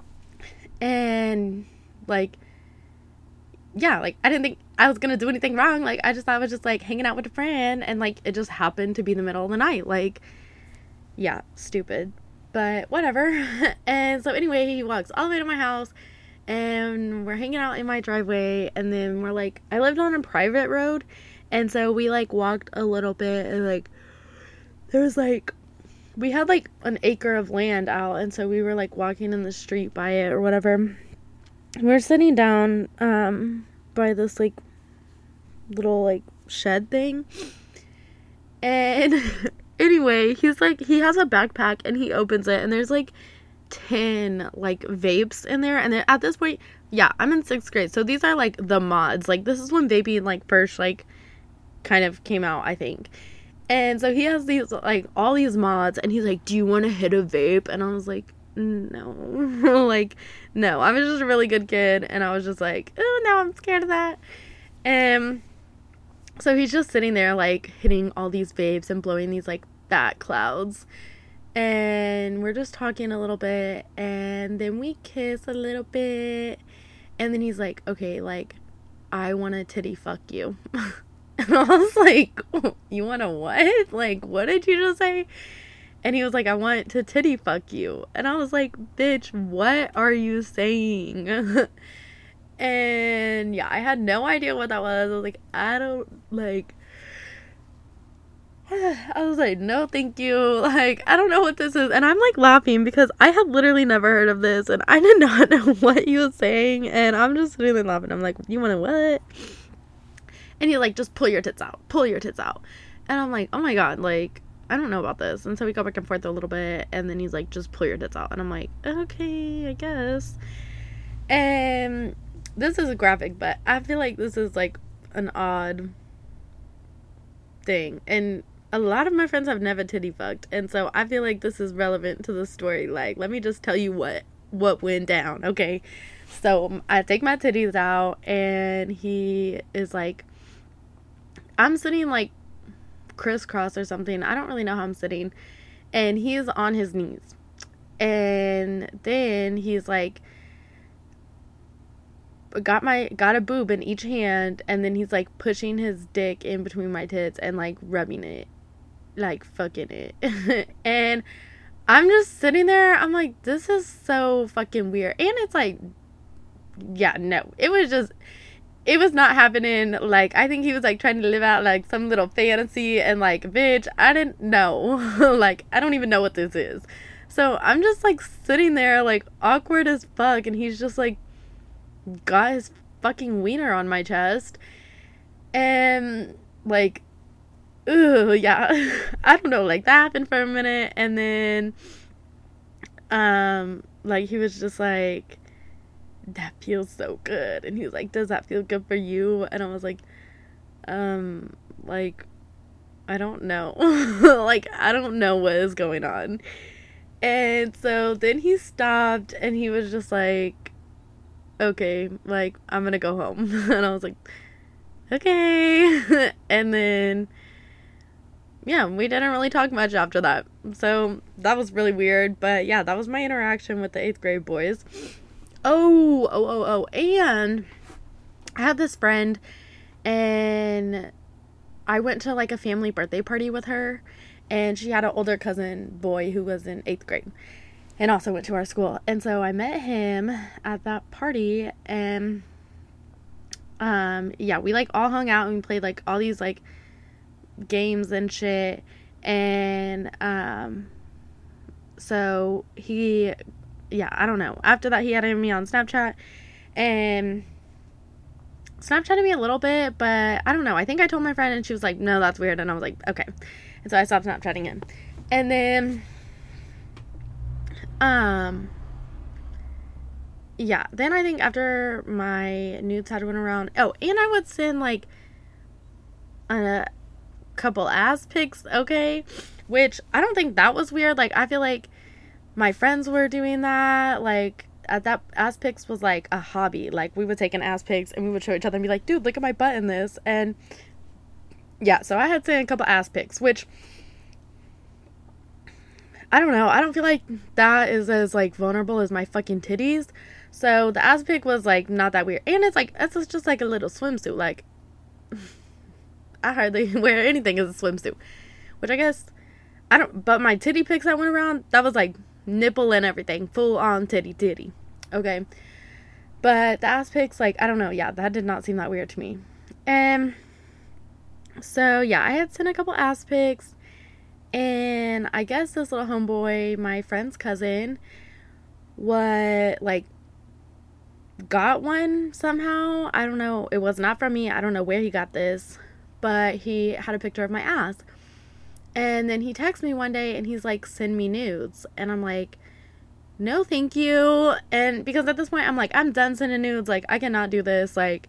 And, like, yeah, like, I didn't think I was gonna do anything wrong. Like, I just thought I was just, like, hanging out with a friend, and, like, it just happened to be the middle of the night. Like, yeah, stupid. But, whatever. And so, anyway, he walks all the way to my house, and we're hanging out in my driveway, and then we're, like, I lived on a private road, and so we, like, walked a little bit, and, like, there was like, we had like an acre of land out, and so we were like walking in the street by it or whatever. We were sitting down by this like little like shed thing, and anyway, he's like, he has a backpack and he opens it and there's like 10 like vapes in there. And then at this point, yeah, I'm in 6th grade, so these are like the mods. Like, this is when vaping like first like kind of came out, I think. And so he has these like all these mods, and he's like, do you want to hit a vape? And I was like, no. Like, no. I was just a really good kid, and I was just like, oh, now I'm scared of that. And so he's just sitting there like hitting all these vapes and blowing these like bat clouds, and we're just talking a little bit, and then we kiss a little bit, and then he's like, okay, like, I want to titty fuck you. And I was like, you want to what? Like, what did you just say? And he was like, I want to titty fuck you. And I was like, bitch, what are you saying? And yeah, I had no idea what that was. I was like, I don't, like, I was like, no, thank you. Like, I don't know what this is. And I'm like laughing because I had literally never heard of this, and I did not know what he was saying. And I'm just really laughing. I'm like, you want to what? And he's like, just pull your tits out. Pull your tits out. And I'm like, oh my God, like, I don't know about this. And so we go back and forth a little bit. And then he's like, just pull your tits out. And I'm like, okay, I guess. And this is graphic, but I feel like this is like an odd thing. And a lot of my friends have never titty fucked. And so I feel like this is relevant to the story. Like, let me just tell you what went down, okay? So I take my titties out, and he is like, I'm sitting like crisscross or something. I don't really know how I'm sitting. And he's on his knees. And then he's like, got a boob in each hand, and then he's like pushing his dick in between my tits and like rubbing it, like fucking it. And I'm just sitting there. I'm like, this is so fucking weird. And it's like, yeah, no, it was not happening. Like, I think he was like trying to live out like some little fantasy, and like, bitch, I didn't know. Like, I don't even know what this is. So I'm just like sitting there like awkward as fuck, and he's just like got his fucking wiener on my chest, and like, ooh, yeah. I don't know, like, that happened for a minute, and then like, he was just like, that feels so good. And he was like, does that feel good for you? And I was like, like, I don't know. Like, I don't know what is going on. And so then he stopped, and he was just like, okay, like, I'm gonna go home. And I was like, okay. And then, yeah, we didn't really talk much after that. So that was really weird. But yeah, that was my interaction with the 8th grade boys. Oh, and I had this friend, and I went to like a family birthday party with her, and she had an older cousin boy who was in 8th grade and also went to our school. And so I met him at that party, and yeah, we like all hung out and we played like all these like games and shit. And so he, yeah, I don't know. After that, he added me on Snapchat and Snapchatted me a little bit, but I don't know. I think I told my friend, and she was like, no, that's weird. And I was like, okay. And so I stopped Snapchatting him. And then, yeah, then I think after my nudes had went around, oh, and I would send like a couple ass pics, okay? Which I don't think that was weird. Like, I feel like my friends were doing that. Like, at that, ass pics was like a hobby. Like, we would take an ass pics and we would show each other and be like, dude, look at my butt in this. And yeah, so I had sent a couple ass pics, which I don't know. I don't feel like that is as like vulnerable as my fucking titties. So the ass pic was like not that weird. And it's like, it's just like a little swimsuit. Like, I hardly wear anything as a swimsuit, which I guess I don't, but my titty pics that went around, that was like nipple and everything, full on titty, okay? But the ass pics, like, I don't know, yeah, that did not seem that weird to me. And so yeah, I had sent a couple ass pics, And I guess this little homeboy, my friend's cousin, got one somehow. I don't know. It was not from me. I don't know where he got this, but he had a picture of my ass. And then he texts me one day and he's like, send me nudes. And I'm like, no, thank you. And because at this point, I'm like, I'm done sending nudes. Like, I cannot do this. Like,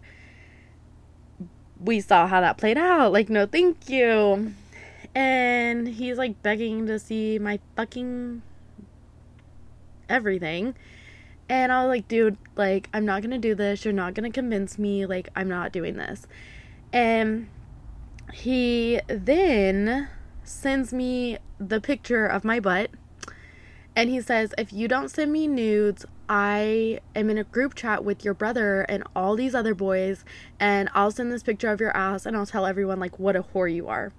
we saw how that played out. Like, no, thank you. And he's like begging to see my fucking everything. And I was like, dude, like, I'm not gonna do this. You're not gonna convince me. Like, I'm not doing this. And he then sends me the picture of my butt. And he says, if you don't send me nudes, I am in a group chat with your brother and all these other boys. And I'll send this picture of your ass and I'll tell everyone, like, what a whore you are.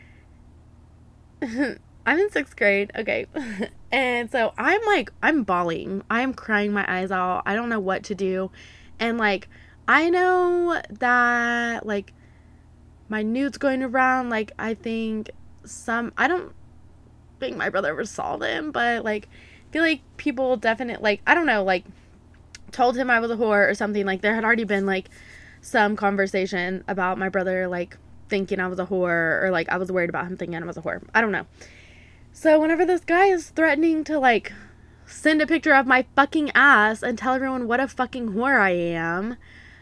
I'm in 6th grade. Okay. And so I'm bawling. I'm crying my eyes out. I don't know what to do. And like, I know that like my nudes going around, like I don't think my brother ever saw them, but like, I feel like people definitely, like, I don't know, like told him I was a whore or something. Like there had already been like some conversation about my brother, like thinking I was a whore, or like I was worried about him thinking I was a whore. I don't know. So whenever this guy is threatening to like send a picture of my fucking ass and tell everyone what a fucking whore I am,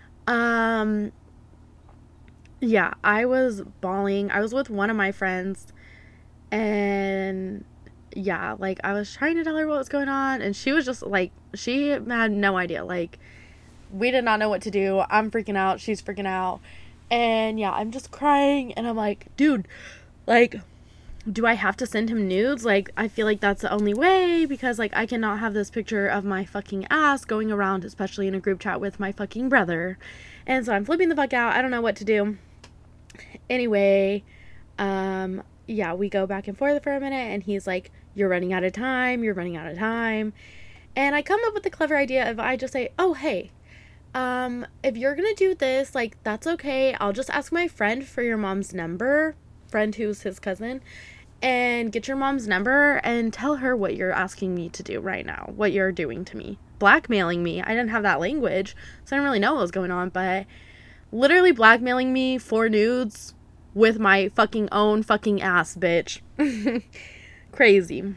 yeah, I was bawling. I was with one of my friends, and yeah, like I was trying to tell her what was going on, and she was just like, she had no idea. Like, we did not know what to do. I'm freaking out. She's freaking out. And yeah, I'm just crying, and I'm like, dude, like, do I have to send him nudes? Like, I feel like that's the only way, because like I cannot have this picture of my fucking ass going around, especially in a group chat with my fucking brother. And so I'm flipping the fuck out. I don't know what to do. Anyway, yeah, we go back and forth for a minute, and he's like, you're running out of time. You're running out of time. And I come up with the clever idea of, I just say, oh, hey, if you're gonna do this, like, that's okay. I'll just ask my friend for your mom's number, friend who's his cousin, and get your mom's number and tell her what you're asking me to do right now, what you're doing to me, blackmailing me. I didn't have that language, so I didn't really know what was going on, but literally blackmailing me for nudes with my fucking own fucking ass, bitch. Crazy.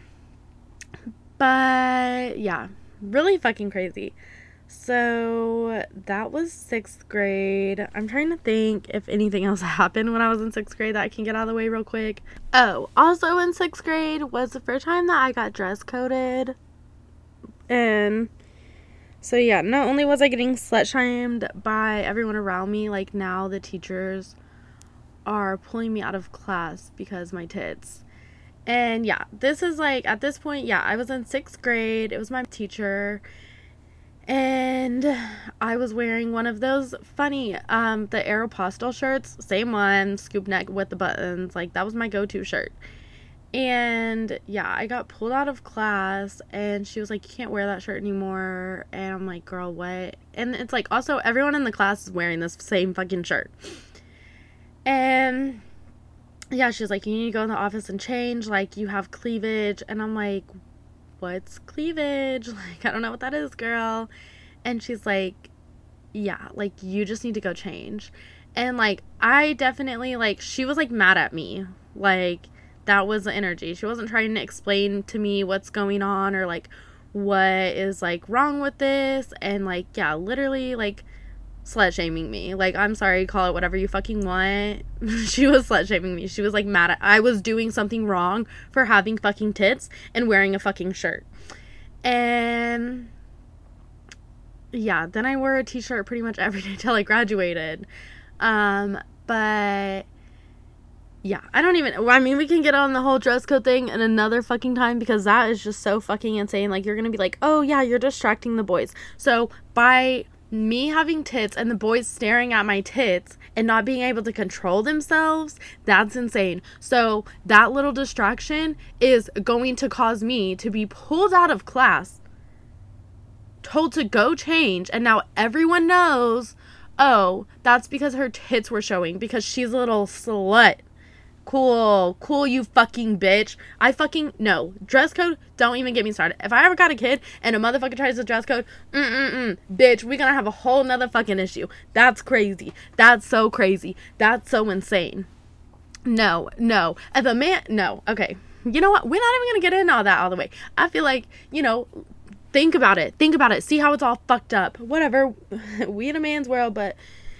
But yeah, really fucking crazy. So that was 6th grade. I'm trying to think if anything else happened when I was in 6th grade that I can get out of the way real quick. Oh, also in 6th grade was the first time that I got dress coded. And so yeah, not only was I getting slut-shamed by everyone around me, like now the teachers are pulling me out of class because my tits. And yeah, this is like, at this point, yeah, I was in 6th grade. It was my teacher. And I was wearing one of those funny, the Aeropostale shirts. Same one, scoop neck with the buttons. Like, that was my go-to shirt. And yeah, I got pulled out of class, and she was like, you can't wear that shirt anymore. And I'm like, girl, what? And it's like, also, everyone in the class is wearing this same fucking shirt. And yeah, she was like, you need to go in the office and change. Like, you have cleavage. And I'm like, what's cleavage? Like, I don't know what that is, girl. And she's like, yeah, like, you just need to go change. And like, I definitely, like, she was like mad at me. Like, that was the energy. She wasn't trying to explain to me what's going on, or like what is like wrong with this. And like, yeah, literally like slut shaming me. Like, I'm sorry, call it whatever you fucking want. She was slut shaming me. She was like mad at, I was doing something wrong for having fucking tits and wearing a fucking shirt. And yeah, then I wore a t-shirt pretty much every day till I graduated. But yeah, I mean, we can get on the whole dress code thing in another fucking time, because that is just so fucking insane. Like, you're gonna be like, oh yeah, you're distracting the boys. So by me having tits and the boys staring at my tits and not being able to control themselves, that's insane. So that little distraction is going to cause me to be pulled out of class, told to go change, and now everyone knows, oh, that's because her tits were showing, because she's a little slut. Cool, you fucking bitch. No. Dress code, don't even get me started. If I ever got a kid and a motherfucker tries to dress code, bitch, we're gonna have a whole nother fucking issue. That's crazy. That's so crazy. That's so insane. No. If a man, no. Okay. You know what? We're not even gonna get into all that all the way. I feel like, think about it. See how it's all fucked up. Whatever. We in a man's world, but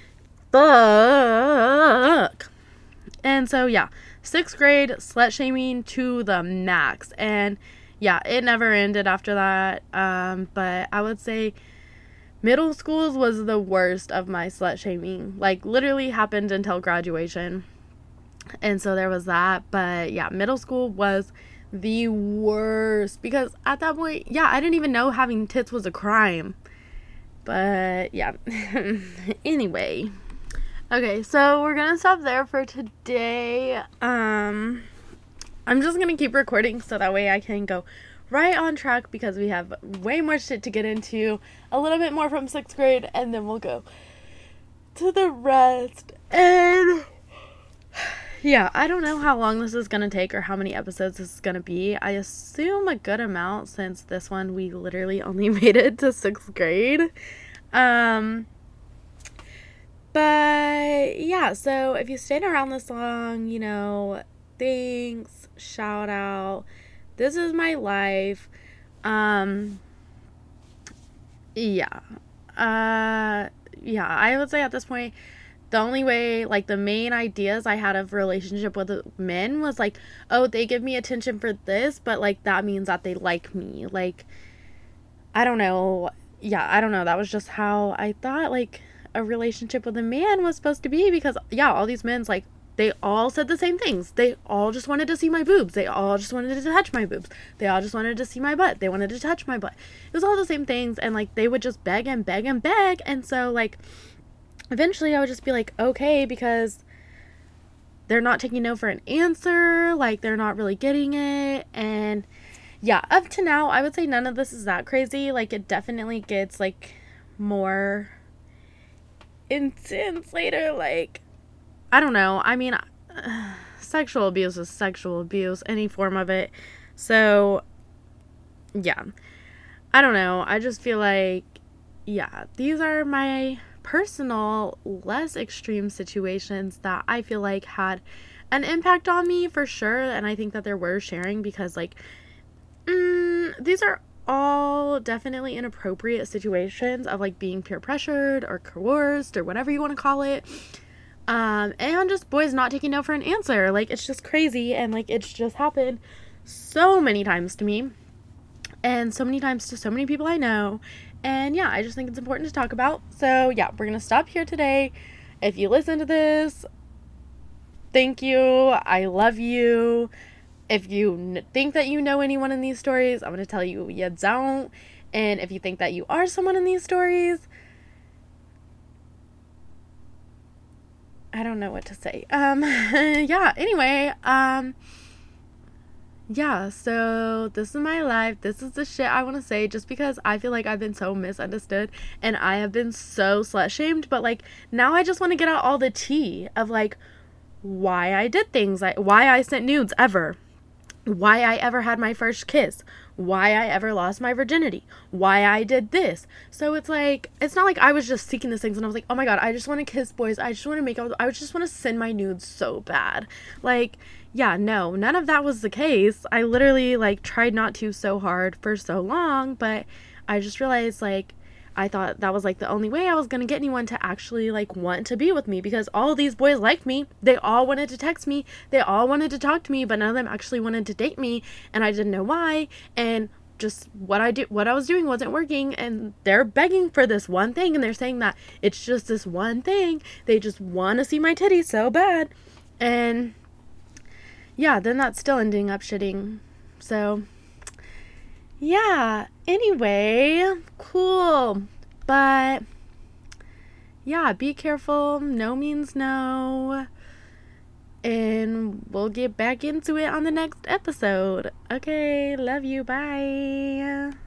fuck. And so, yeah, 6th grade, slut shaming to the max. And, yeah, it never ended after that. But I would say middle schools was the worst of my slut shaming. Like, literally happened until graduation. And so there was that. But, yeah, middle school was the worst. Because at that point, yeah, I didn't even know having tits was a crime. But, yeah. Anyway. Okay, so we're gonna stop there for today. I'm just gonna keep recording so that way I can go right on track because we have way more shit to get into, a little bit more from 6th grade, and then we'll go to the rest. And yeah, I don't know how long this is gonna take or how many episodes this is gonna be. I assume a good amount since this one we literally only made it to 6th grade. But yeah, so if you stayed around this long, thanks, shout out. This is my life. Yeah. Yeah, I would say at this point, the only way, like, the main ideas I had of relationship with men was, like, oh, they give me attention for this, but, like, that means that they like me. Like, I don't know. Yeah, I don't know. That was just how I thought, like, a relationship with a man was supposed to be because, yeah, all these men's, like, they all said the same things. They all just wanted to see my boobs. They all just wanted to touch my boobs. They all just wanted to see my butt. They wanted to touch my butt. It was all the same things, and, like, they would just beg and beg and beg, and so, like, eventually I would just be like, okay, because they're not taking no for an answer, like, they're not really getting it, and yeah, up to now, I would say none of this is that crazy. Like, it definitely gets, like, more intense later. Like, I don't know. I mean, sexual abuse is sexual abuse, any form of it. So, yeah. I don't know. I just feel like, yeah, these are my personal, less extreme situations that I feel like had an impact on me for sure. And I think that they're worth sharing because, like, these are all definitely inappropriate situations of, like, being peer pressured or coerced or whatever you want to call it. And just boys not taking no for an answer. Like, it's just crazy. And, like, it's just happened so many times to me. And so many times to so many people I know. And yeah, I just think it's important to talk about. So yeah, we're going to stop here today. If you listen to this, thank you. I love you. If you think that you know anyone in these stories, I'm going to tell you you don't. And if you think that you are someone in these stories, I don't know what to say. Yeah, anyway, yeah, so this is my life. This is the shit I want to say just because I feel like I've been so misunderstood and I have been so slut shamed. But, like, now I just want to get out all the tea of, like, why I did things, like why I sent nudes ever, why I ever had my first kiss, why I ever lost my virginity, why I did this. So it's like, it's not like I was just seeking these things and I was like, oh my god, I just want to kiss boys, I just want to make out, I just want to send my nudes so bad. Like, yeah, no, none of that was the case. I literally, like, tried not to so hard for so long, but I just realized, like, I thought that was, like, the only way I was gonna get anyone to actually, like, want to be with me, because all these boys liked me. They all wanted to text me. They all wanted to talk to me, but none of them actually wanted to date me, and I didn't know why, and just what I was doing wasn't working, and they're begging for this one thing, and they're saying that it's just this one thing. They just want to see my titties so bad, and yeah, then that's still ending up shitting. So, yeah, anyway, cool. But, yeah, be careful. No means no. And we'll get back into it on the next episode. Okay, love you. Bye.